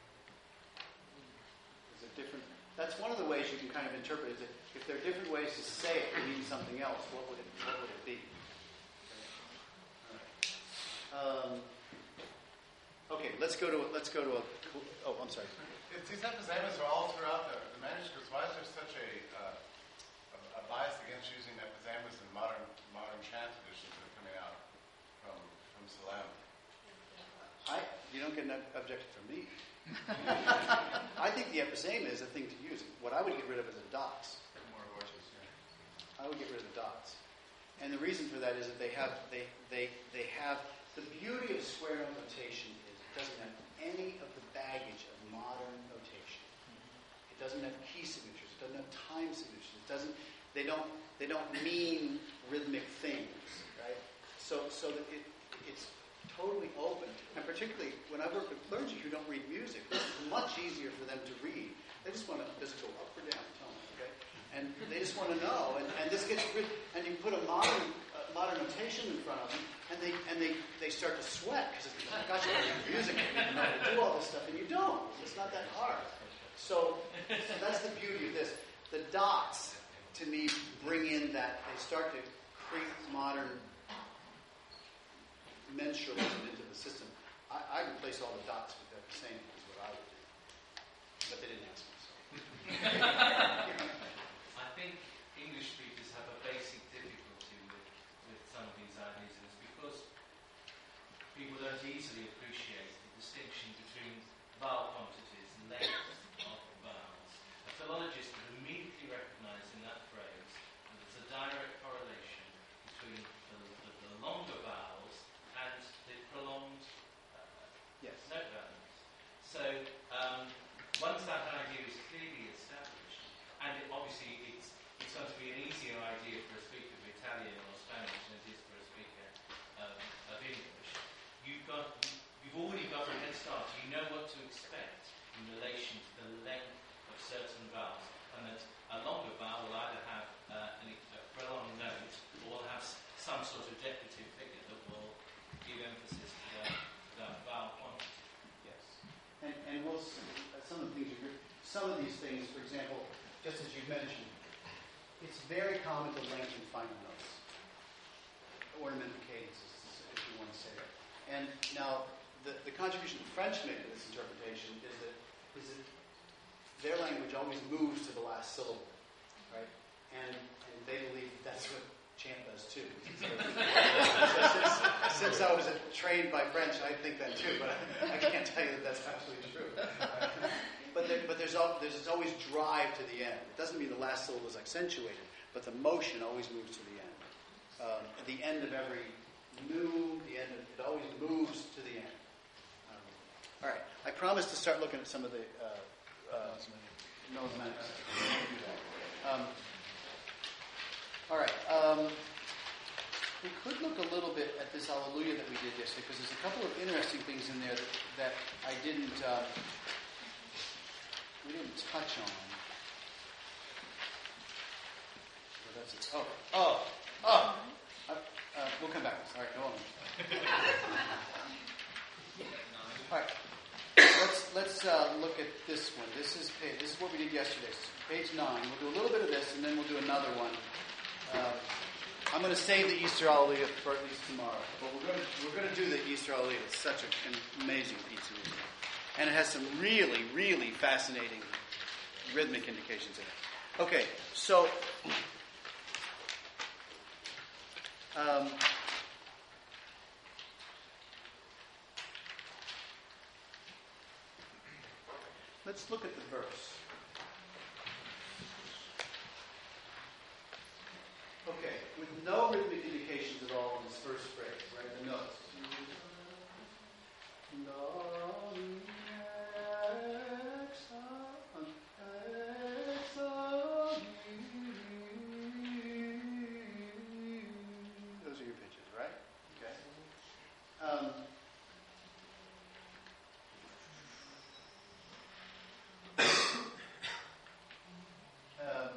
Speaker 1: Is it different? That's one of the ways you can kind of interpret it. If there are different ways to say it to mean something else, what would it, what would it be? Um, okay, let's go to a, let's go to a. Oh, I'm sorry.
Speaker 5: If these episemas are all throughout the, the manuscripts, why is there such a, uh, a, a bias against using episemas in modern modern chant editions that are coming out from from Salam?
Speaker 1: I you don't get an objection from me. I think the episema is a thing to use. What I would get rid of is the dots.
Speaker 5: More voices, yeah.
Speaker 1: I would get rid of the dots. And the reason for that is that they have they they they have the beauty of square note notation is it doesn't have any of the baggage of modern notation. It doesn't have key signatures. It doesn't have time signatures. It doesn't. They don't. They don't mean rhythmic things, right? So so that it it's totally open. And particularly when I work with clergy who don't read music, it's much easier for them to read. They just want to does it go up or down? Tell me, okay? And they just want to know. And, and this gets rid. And you put a modern uh, modern notation in front of them, and they and they, they start to sweat because it's oh, gosh, you read music, you know how to do all this stuff, and you don't. It's not that hard. So, so that's the beauty of this. The dots, to me, bring in that they start to create modern mensuralism into the system. I, I replace all the dots with that same is what I would do. But they didn't ask me, so.
Speaker 9: I think English speakers have a basic difficulty with, with some of these ideas because people don't easily appreciate the distinction between vowel quantities and lengths of vowels. A philologist would immediately recognize in that phrase that there's a direct correlation sort of decorative figure that will give emphasis to that, that vowel quantity.
Speaker 1: Yes. And, and we'll see, uh, some of the things are good. Some of these things, for example, just as you mentioned, it's very common to lengthen final notes. Ornamental cadences, if you want to say that. And now, the, the contribution the French made to this interpretation is that, is that their language always moves to the last syllable, right? And, and they believe that's what chant does too. So, since, since I was trained by French, I think that too, but I, I can't tell you that that's absolutely true. But, there, but there's, al- there's always drive to the end. It doesn't mean the last syllable is accentuated, but the motion always moves to the end. Um, at the end of every new, the end of, it always moves to the end. Um, all right, I promised to start looking at some of the uh, uh, Nosmatics. Um, all right, um, we could look a little bit at this Alleluia that we did yesterday, because there's a couple of interesting things in there that, that I didn't uh, we didn't touch on. Oh, that's it. Oh, oh, oh. Uh, uh, we'll come back. All right, go on. All right. Let's let's uh, look at this one. This is page, this is what we did yesterday. Page nine. We'll do a little bit of this, and then we'll do another one. Uh, I'm going to save the Easter Alleluia for at least tomorrow. But we're going to we're going to do the Easter Alleluia. It's such an amazing piece of music, and it has some really really fascinating rhythmic indications in it. Okay, so. Um, let's look at the verse. Okay, with no rhythmic indications at all in this first phrase, right? The notes. Those are your pitches, right? Okay. Um, um,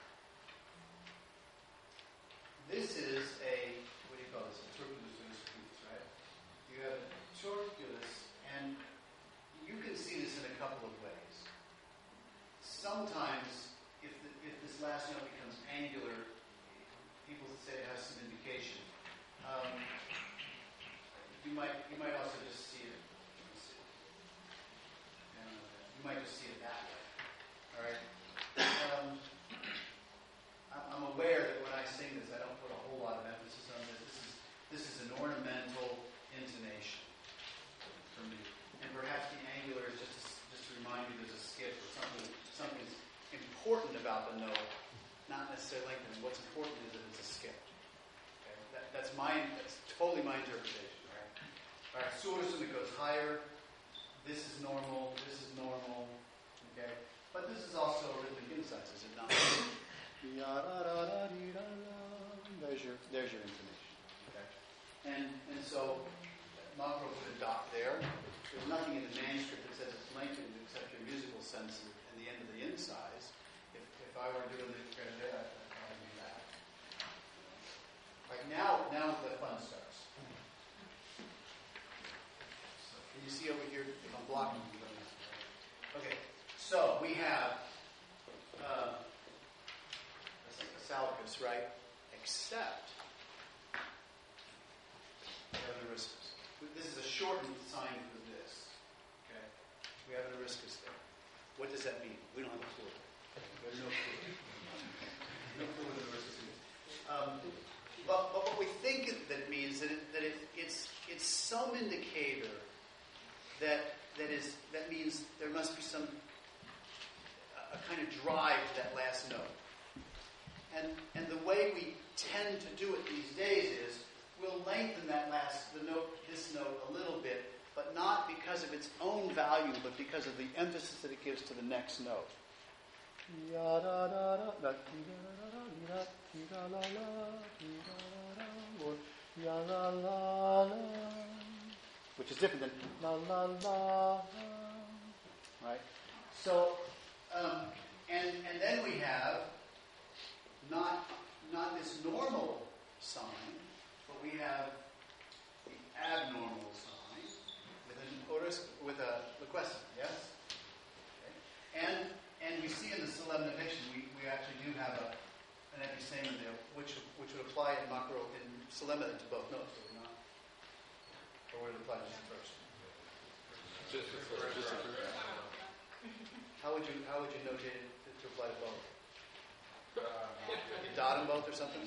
Speaker 1: this is a, what do you call this? A turculus piece, right? You have a turculus, and you can see this in a couple of ways. Sometimes, if, the, if this last note becomes angular, people say it has some indication. Um, you might you might also just see it. See it. You might just see it that way. All right. Um, I'm aware that when I sing this, I don't put a whole lot of emphasis on this. This is this is an ornamental intonation for me, and perhaps the angular is just to, just to remind you there's a skip or something something's important about the note, not necessarily lengthening. What's important is that it's a skip. Okay? That, that's my that's totally my interpretation. All right. All right. Sursum, it goes higher. This is normal. This is normal. Okay. But this is also a rhythmic insight, is it not? There's your, there's your information. Okay? And and so Makro put a dot there. There's nothing in the manuscript that says it's lengthened except your musical sense and the end of the incise. If, if I were doing the credit, I'd probably do that. Right now, now the fun starts. So, can you see over here? If I'm blocking you, don't have to. Okay. So we have uh, a salvus, right? Except we have an ariscus. This is a shortened sign for this. Okay, we have an ariscus there. What does that mean? We don't have a clue. There's no clue. No clue what an ariscus means. Um, but, but what we think it, that it means that it, that it, it's it's some indicator that that is that means there must be some. A kind of drive to that last note. And and the way we tend to do it these days is we'll lengthen that last the note, this note a little bit, but not because of its own value, but because of the emphasis that it gives to the next note. Which is different than la la la. Right? So Um, and and then we have not not this normal sign, but we have the abnormal sign with an otis, with a liquescent, yes? Okay. And and we see in the solemn notation, we, we actually do have a an episemen there, which which would apply in macro in solemnity to both notes, would it not? Or would it apply to the first?
Speaker 11: Just the first. Just the first.
Speaker 1: How would you how would you notate it to, to apply to both? You dot them both or something?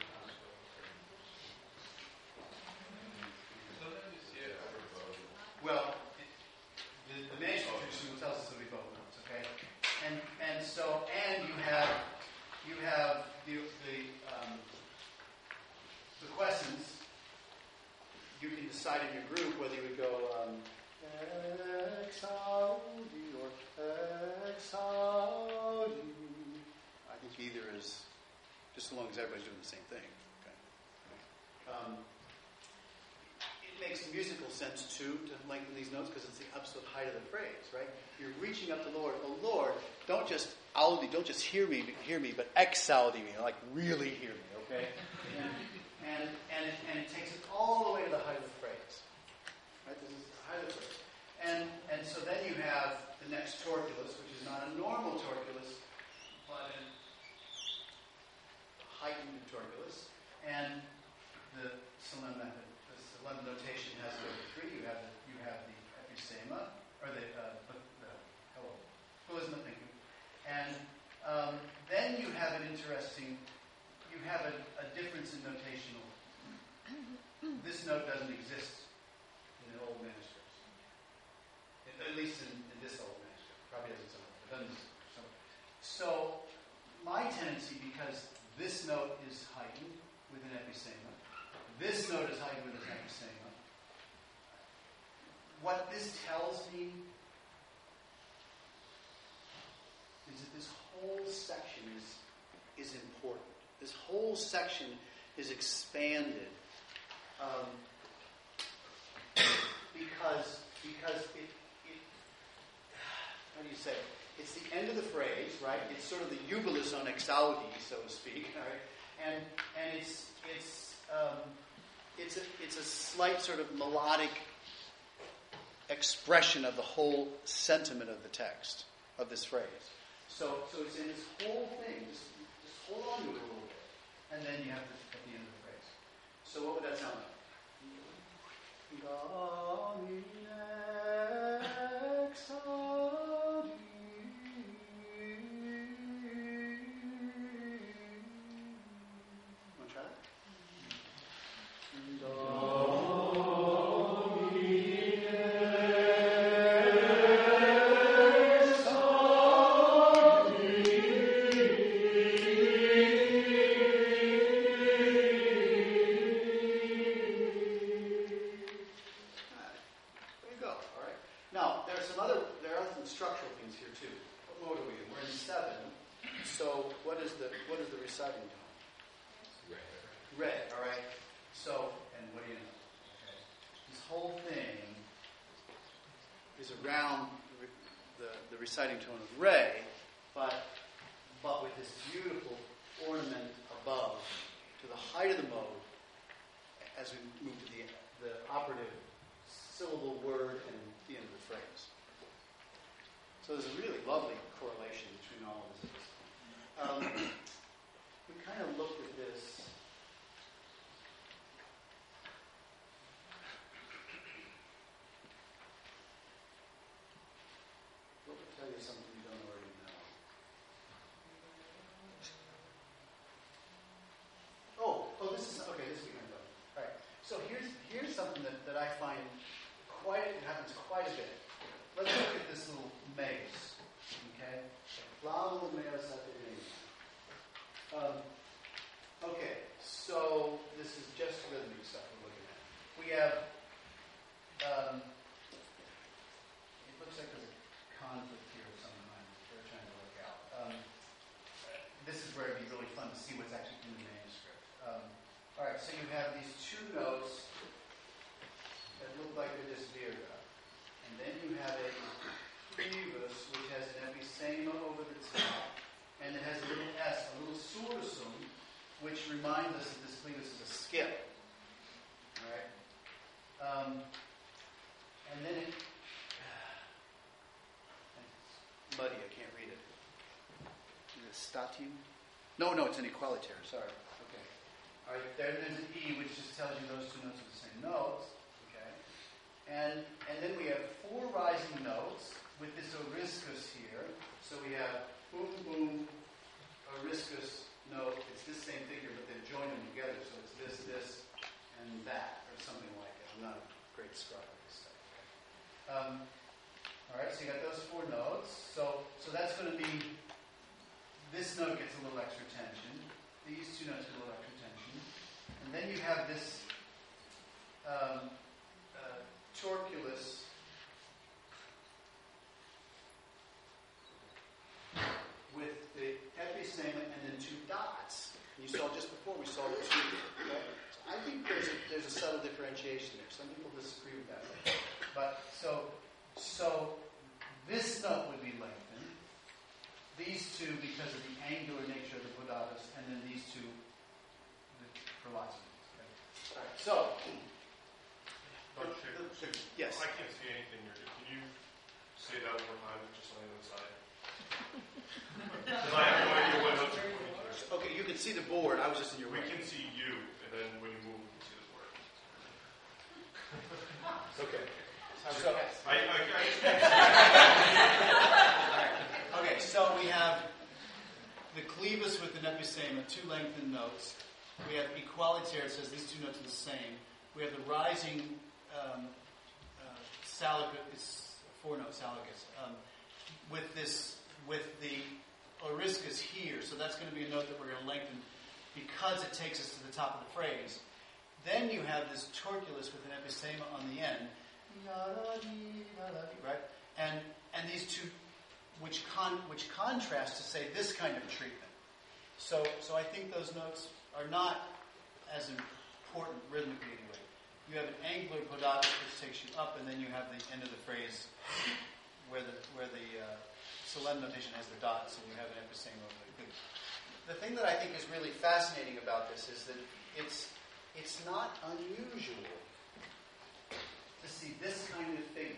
Speaker 1: Well, it, the, the manuscript tradition tells us to be both notes, okay? And and so and you have you have the the um, the questions. You can decide in your group whether you would go um, exaudi or exaudi. I think either is just as long as everybody's doing the same thing. Okay. Um, it makes musical sense too to lengthen these notes because it's the absolute height of the phrase, right? You're reaching up to the Lord. Oh Lord, don't just audi, don't just hear me, hear me, but exaudi me, like really hear me, okay? And and and it, and it takes it all the way to the height of the phrase, right? This is the height of the phrase, and and so then you have the next torculus, which is not a normal torculus, but an heightened torculus, and the solemn method. The solemn notation has thirty-three. You have the, you have the episema, or the uh, the, the hello, charisma, thank you, and um, then you have an interesting. You have a, a difference in notational. This note doesn't exist in the old manuscripts, at least in, in this old manuscript. Probably doesn't somewhere. It doesn't. So, so my tendency, because this note is heightened with an episema. This note is heightened with an episema. What this tells me is that this whole section is, is important. This whole section is expanded um, because because it, it how do you say it? It's the end of the phrase, right? It's sort of the jubilus on exaudi, so to speak, all right? And and it's it's um, it's a it's a slight sort of melodic expression of the whole sentiment of the text of this phrase. So so it's in this whole thing. Just, just hold on to it a little bit, and then you have to at the end of the phrase. So what would that sound like? Want to try that? Reciting tone of re, but but with this beautiful ornament above to the height of the mode as we move to the the operative syllable word and the end of the phrase. So there's a really lovely correlation between all of this. Um, we kind of looked at this. Tell you something you don't already know. Oh, oh, this is okay. This we can go. All right. So here's here's something that, that I find quite it happens quite a bit. Let's look at this little maze. Okay. Um, okay. So this is just rhythmic stuff we're looking at. We have. Um, it looks like there's a conflict here of some kind they're trying to work out. Um, this is where it'd be really fun to see what's actually in the manuscript. Um, all right, so you have these two notes that look like a disvirga, and then you have a privus, which has an episema over the top, and it has a little s, a little sursum, which reminds us that this privus is a skip. Um, and then it, it's muddy, I can't read it. Is it statium? No, no, it's an equalitaire, sorry. Okay. All right, then there's an E, which just tells you those two notes are the same notes. Okay. And, and then we have four rising notes with this oriscus here. So we have boom, boom, oriscus note. It's this same figure, but then join them together. So it's this, this, and that, or something like that. I'm not a great scribe of this stuff. Um, all right, so you got those four notes. So, so that's going to be, this note gets a little extra tension. These two notes get a little extra tension. And then you have this um, uh, torculus with the epicema and then two dots. You saw just before, we saw the two. Okay? So I think there's a, there's a subtle differentiation there. Some people disagree with that. But so, so this note would be lengthened. These two, because of the angular nature of the podatus, and then these two for lots of reasons. Okay? All right, so,
Speaker 6: Doctor Schaefer,
Speaker 1: yes.
Speaker 6: I can't see anything here. Can you say that one more time, just on the other side? Because I have no idea what notes you're pointing to.
Speaker 1: Okay, you can see the board. I was just in your
Speaker 6: We
Speaker 1: way.
Speaker 6: can see you, and then when you move, we can see the board.
Speaker 1: Okay.
Speaker 6: So, I, I, I
Speaker 1: Okay, so we have the clevus with an epicema, two lengthened notes. We have equalitaire, it says these two notes are the same. We have the rising um, uh, salicus, it's four note salicus, um, with this, with the oriscus here. So that's going to be a note that we're going to lengthen because it takes us to the top of the phrase. Then you have this torculus with an epicema on the end, right? And and these two, which con which contrast to say this kind of treatment. So so I think those notes are not as important rhythmically anyway. You have an angular podatus which takes you up, and then you have the end of the phrase where the where the uh, solemn notation has the dots, and you have an epicema over it. The thing that I think is really fascinating about this is that it's it's not unusual to see this kind of figure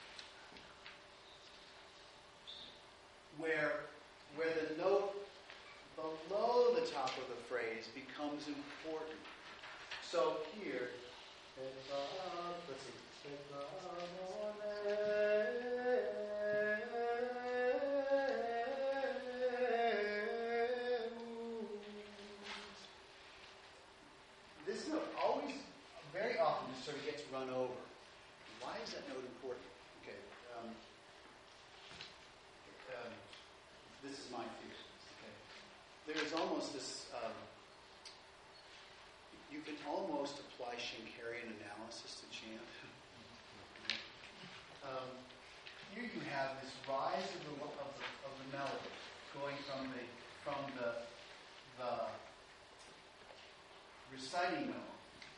Speaker 1: where where the note below the top of the phrase becomes important. So here, let's see. This note always, very often, just sort of gets run over. Why is that note important? Okay. Um, um, this is my theory. Okay. There is almost this. Um, you can almost apply Schenkerian analysis to chant. um, here you have this rise of the of the, of the melody going from the from the the reciting note.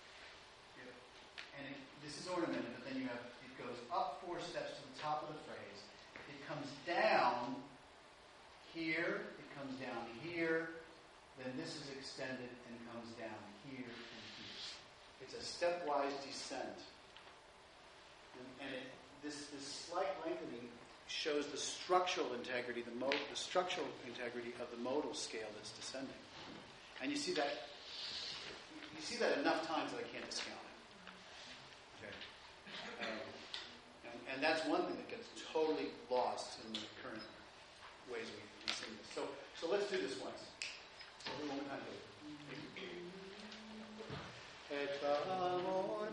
Speaker 1: And it, this is ornamented, but then you have, it goes up four steps to the top of the phrase. It comes down here, it comes down here, then this is extended and comes down here and here. It's a stepwise descent. And, and it, this, this slight lengthening shows the structural integrity, the, mo- the structural integrity of the modal scale that's descending. And you see that, you see that enough times that I can't discount it. Um, and, and that's one thing that gets totally lost in the current ways we, we sing this. So, so let's do this once. So we won't have to. Et amor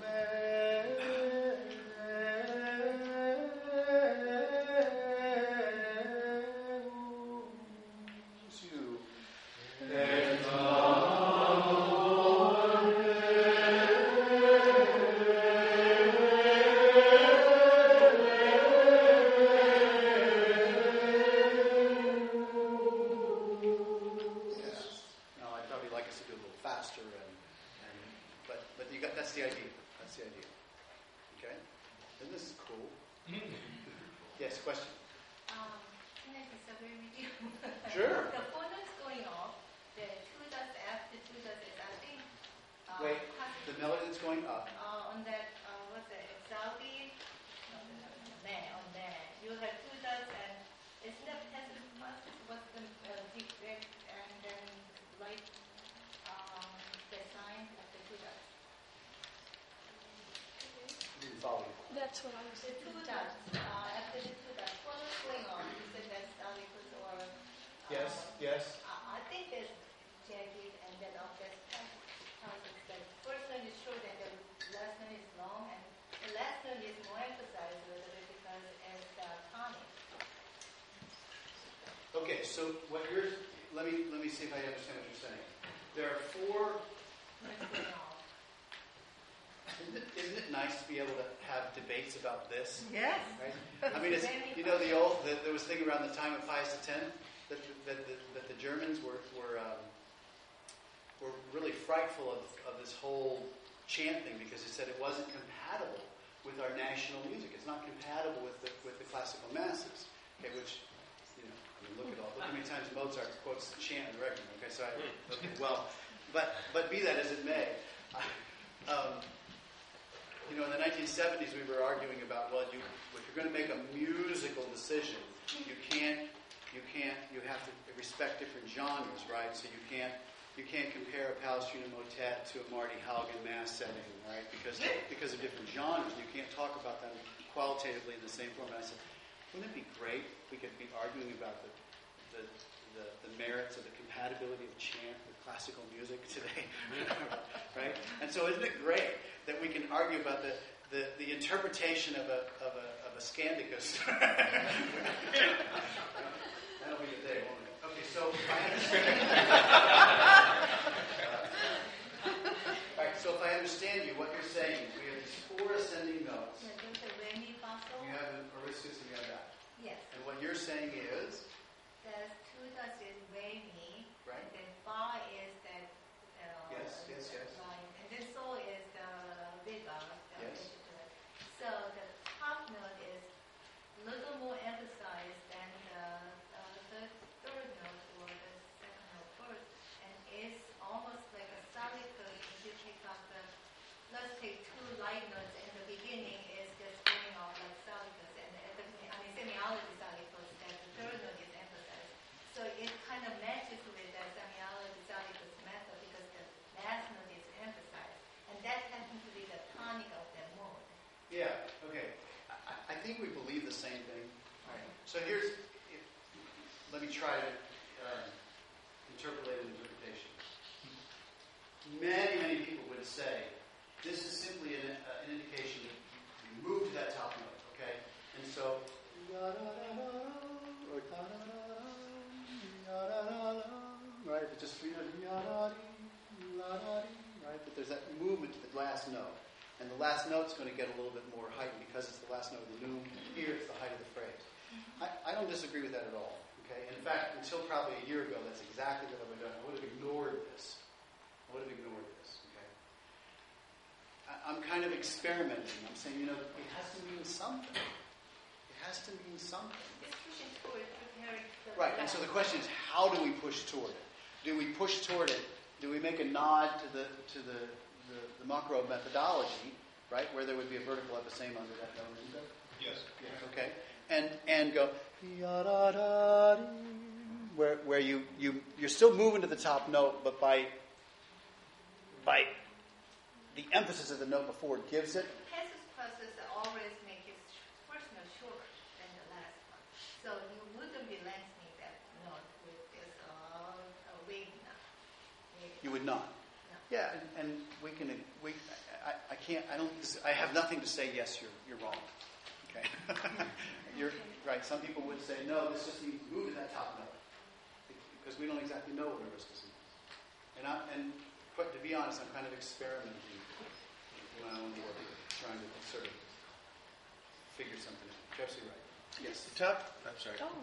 Speaker 1: meus, et Yes, question.
Speaker 10: Um, can I disagree with you?
Speaker 1: Sure.
Speaker 10: The phone is going off. The two dots after two dots is, I think. Uh,
Speaker 1: Wait, the melody that's going up.
Speaker 10: Uh, on that, uh, what's
Speaker 2: That's what I was
Speaker 13: The two
Speaker 2: thinking.
Speaker 13: dots, uh, after the two dots, what is going on? You said that's Salicus or? Uh,
Speaker 1: Yes, yes.
Speaker 13: I, I think that's jagged and then of that process. The first one is short and the last one is long, and the last one is more emphasized a little bit because it's uh, tonic.
Speaker 1: Okay, so what you're, let me let me see if I understand what you're saying. There are four.
Speaker 13: What's going on?
Speaker 1: Isn't it, isn't it nice to be able to have debates about this?
Speaker 4: Yes.
Speaker 1: Right? I mean, it's, you know, the old the, there was a thing around the time of Pius X that that, that, that the Germans were were um, were really frightful of, of this whole chant thing because they said it wasn't compatible with our national music. It's not compatible with the with the classical masses. Okay, which you know, I mean, look at all look how many times Mozart quotes the chant in the record. Okay, so I, okay, well, but but be that as it may. I, um, You know, in the nineteen seventies, we were arguing about, well, you, if you're going to make a musical decision, you can't, you can't, you have to respect different genres, right? So you can't, you can't compare a Palestrina motet to a Marty Haugen mass setting, right? Because because of different genres, you can't talk about them qualitatively in the same form. And I said, wouldn't it be great if we could be arguing about the the, the, the merits of the compatibility of chant with classical music today, right? And so, isn't it great that we can argue about the, the, the interpretation of a of a of a Scandicus? That'll be the day, won't it? Okay, so if I understand. All right, so if I understand you, what you're saying is we have these four ascending notes.
Speaker 13: Yeah, there's a re mi fa sol.
Speaker 1: You have an Oriscus and you have that.
Speaker 13: Yes.
Speaker 1: And what you're saying is.
Speaker 13: There's two dots is re mi.
Speaker 1: Right.
Speaker 13: And then fa is that. Uh,
Speaker 1: Yes, yes, yes.
Speaker 13: Line. And then sol is the vega. The
Speaker 1: Yes.
Speaker 13: So the top note is a little more emphasized than the, uh, the third note or the second note first, and it's almost like a salicus. If you take off the, let's take two light notes in the beginning, is just going off like salicus, and at the, I mean semiology salicus, that the third note is emphasized. So it kind of matches with the semiology salicus method because the last note is emphasized, and that happens to be the tonic of that mode.
Speaker 1: Yeah, okay. I, I think we believe the same thing. All right. So here's, if, let me try to uh, interpolate an interpretation. Many, many people would say this is simply an, uh, an indication that you move to that top note, okay? And so, or right? But just right? But there's that movement to the last note. And the last note's going to get a little bit more heightened because it's the last note of the noon. Here, it's the height of the phrase. I, I don't disagree with that at all. Okay. In fact, until probably a year ago, that's exactly what I would have done. I would have ignored this. I would have ignored this. Okay. I, I'm kind of experimenting. I'm saying, you know, it has to mean something. It has to mean something.
Speaker 13: It's pushing toward preparing the
Speaker 1: Right. And so the question is, how do we push toward it? Do we push toward it? Do we make a nod to the to the The, the Makro methodology, right, where there would be a vertical epicene under that note?
Speaker 8: Yes.
Speaker 1: Yes. Okay. And and go where where you you you're still moving to the top note, but by by the emphasis of the note before it gives it.
Speaker 13: Passus process always make its first note shorter than the last one, so you wouldn't be lengthening that note with this uh, wave now.
Speaker 1: You would not. Yeah, and, and we can. We, I, I can't. I don't. I have nothing to say. Yes, you're. You're wrong. Okay. You're right. Some people would say no. This just needs to move to that top note because we don't exactly know what Oriscus means. And I, and but to be honest, I'm kind of experimenting in my own work, trying to sort of figure something out. You're absolutely right. Yes.
Speaker 7: Top. I'm sorry.
Speaker 2: Oh.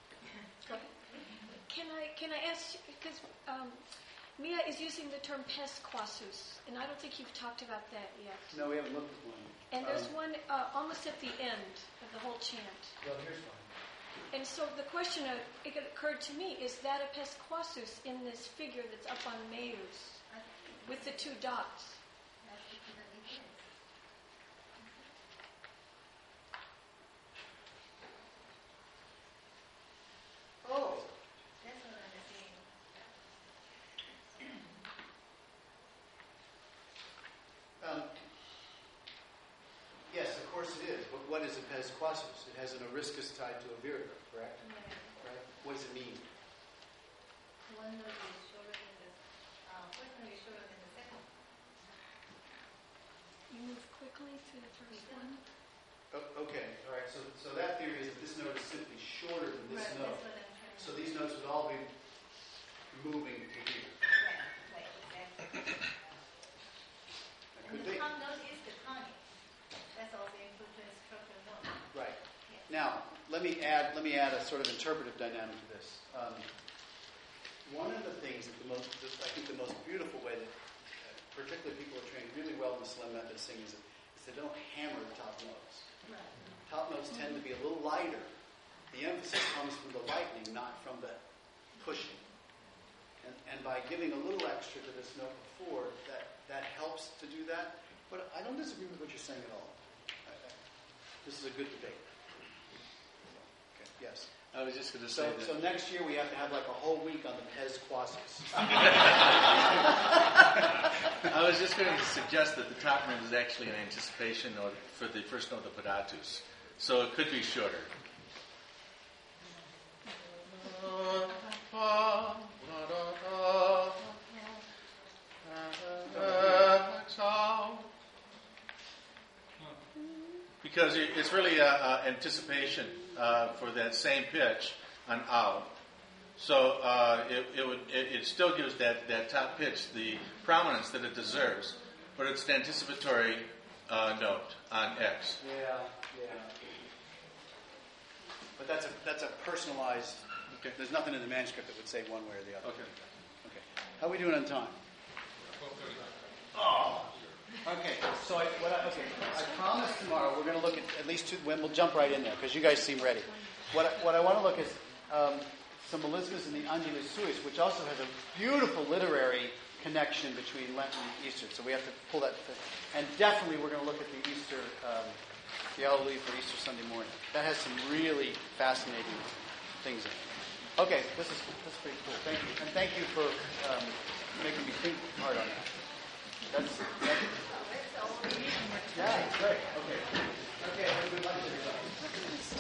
Speaker 2: Can I can I ask because um, Mia is using the term pes quasus, and I don't think you've talked about that yet.
Speaker 1: No, we haven't looked at one.
Speaker 2: And there's
Speaker 1: um,
Speaker 2: one uh, almost at the end of the whole chant.
Speaker 1: Well, here's one.
Speaker 2: And so the question uh, it occurred to me, is that a pes quasus in this figure that's up on Meus with the two dots?
Speaker 1: Oh.
Speaker 13: That's what I'm saying.
Speaker 1: Um, yes, of course. course it is. But what is a pes quasus? It has an ariscus tied to a virica, correct? Right. What does it mean?
Speaker 13: One note is shorter than the uh, first note is shorter than the second.
Speaker 2: You move quickly through the first one.
Speaker 1: Oh, okay, all right. So, so that theory is that this note is simply shorter than this
Speaker 13: Right,
Speaker 1: note.
Speaker 13: that's what I'm trying to
Speaker 1: So these notes would all be moving to here.
Speaker 13: Right, right, exactly.
Speaker 1: That
Speaker 13: And
Speaker 1: could
Speaker 13: the
Speaker 1: be.
Speaker 13: top note is the tonic. That's also included in structure note.
Speaker 1: Right.
Speaker 13: Yes.
Speaker 1: Now, let me add let me add a sort of interpretive dynamic to this. Um, one of the things that the most, I think the most beautiful way that uh, particularly people who are trained really well in the slim method of singing is, is they don't hammer the top notes.
Speaker 13: Right.
Speaker 1: Top notes tend to be a little lighter. The emphasis comes from the lightening, not from the pushing. And, and by giving a little extra to this note before, that, that helps to do that. But I don't disagree with what you're saying at all. I, I, this is a good debate. Okay, yes.
Speaker 7: I was just going to
Speaker 1: So,
Speaker 7: say that.
Speaker 1: so next year we have to have like a whole week on the pes quasus.
Speaker 7: I was just going to suggest that the top note is actually an anticipation note for the first note of padatus. So it could be shorter. Because it- it's really a, a anticipation uh, for that same pitch on ow. So uh, it, it would it, it still gives that, that top pitch the prominence that it deserves, but it's an anticipatory uh, note on X.
Speaker 1: Yeah, yeah. But that's a that's a personalized.
Speaker 7: Okay.
Speaker 1: There's nothing in the manuscript that would say one way or the other.
Speaker 7: Okay.
Speaker 1: Okay. How are we doing on time? Oh. Okay. So I, what I, okay. I promise tomorrow we're going to look at at least two. When we'll jump right in there because you guys seem ready. What I, what I want to look is um, some Meliscus in the Angelus Suis, which also has a beautiful literary connection between Lent and Easter. So we have to pull that. And definitely we're going to look at the Easter, um, the Alleluia for Easter Sunday morning. That has some really fascinating things in it. Okay, this is that's pretty cool. Thank you, and thank you for um, making me think hard on that. That's, that's yeah, great. Okay, okay. Have a good lunch, everybody.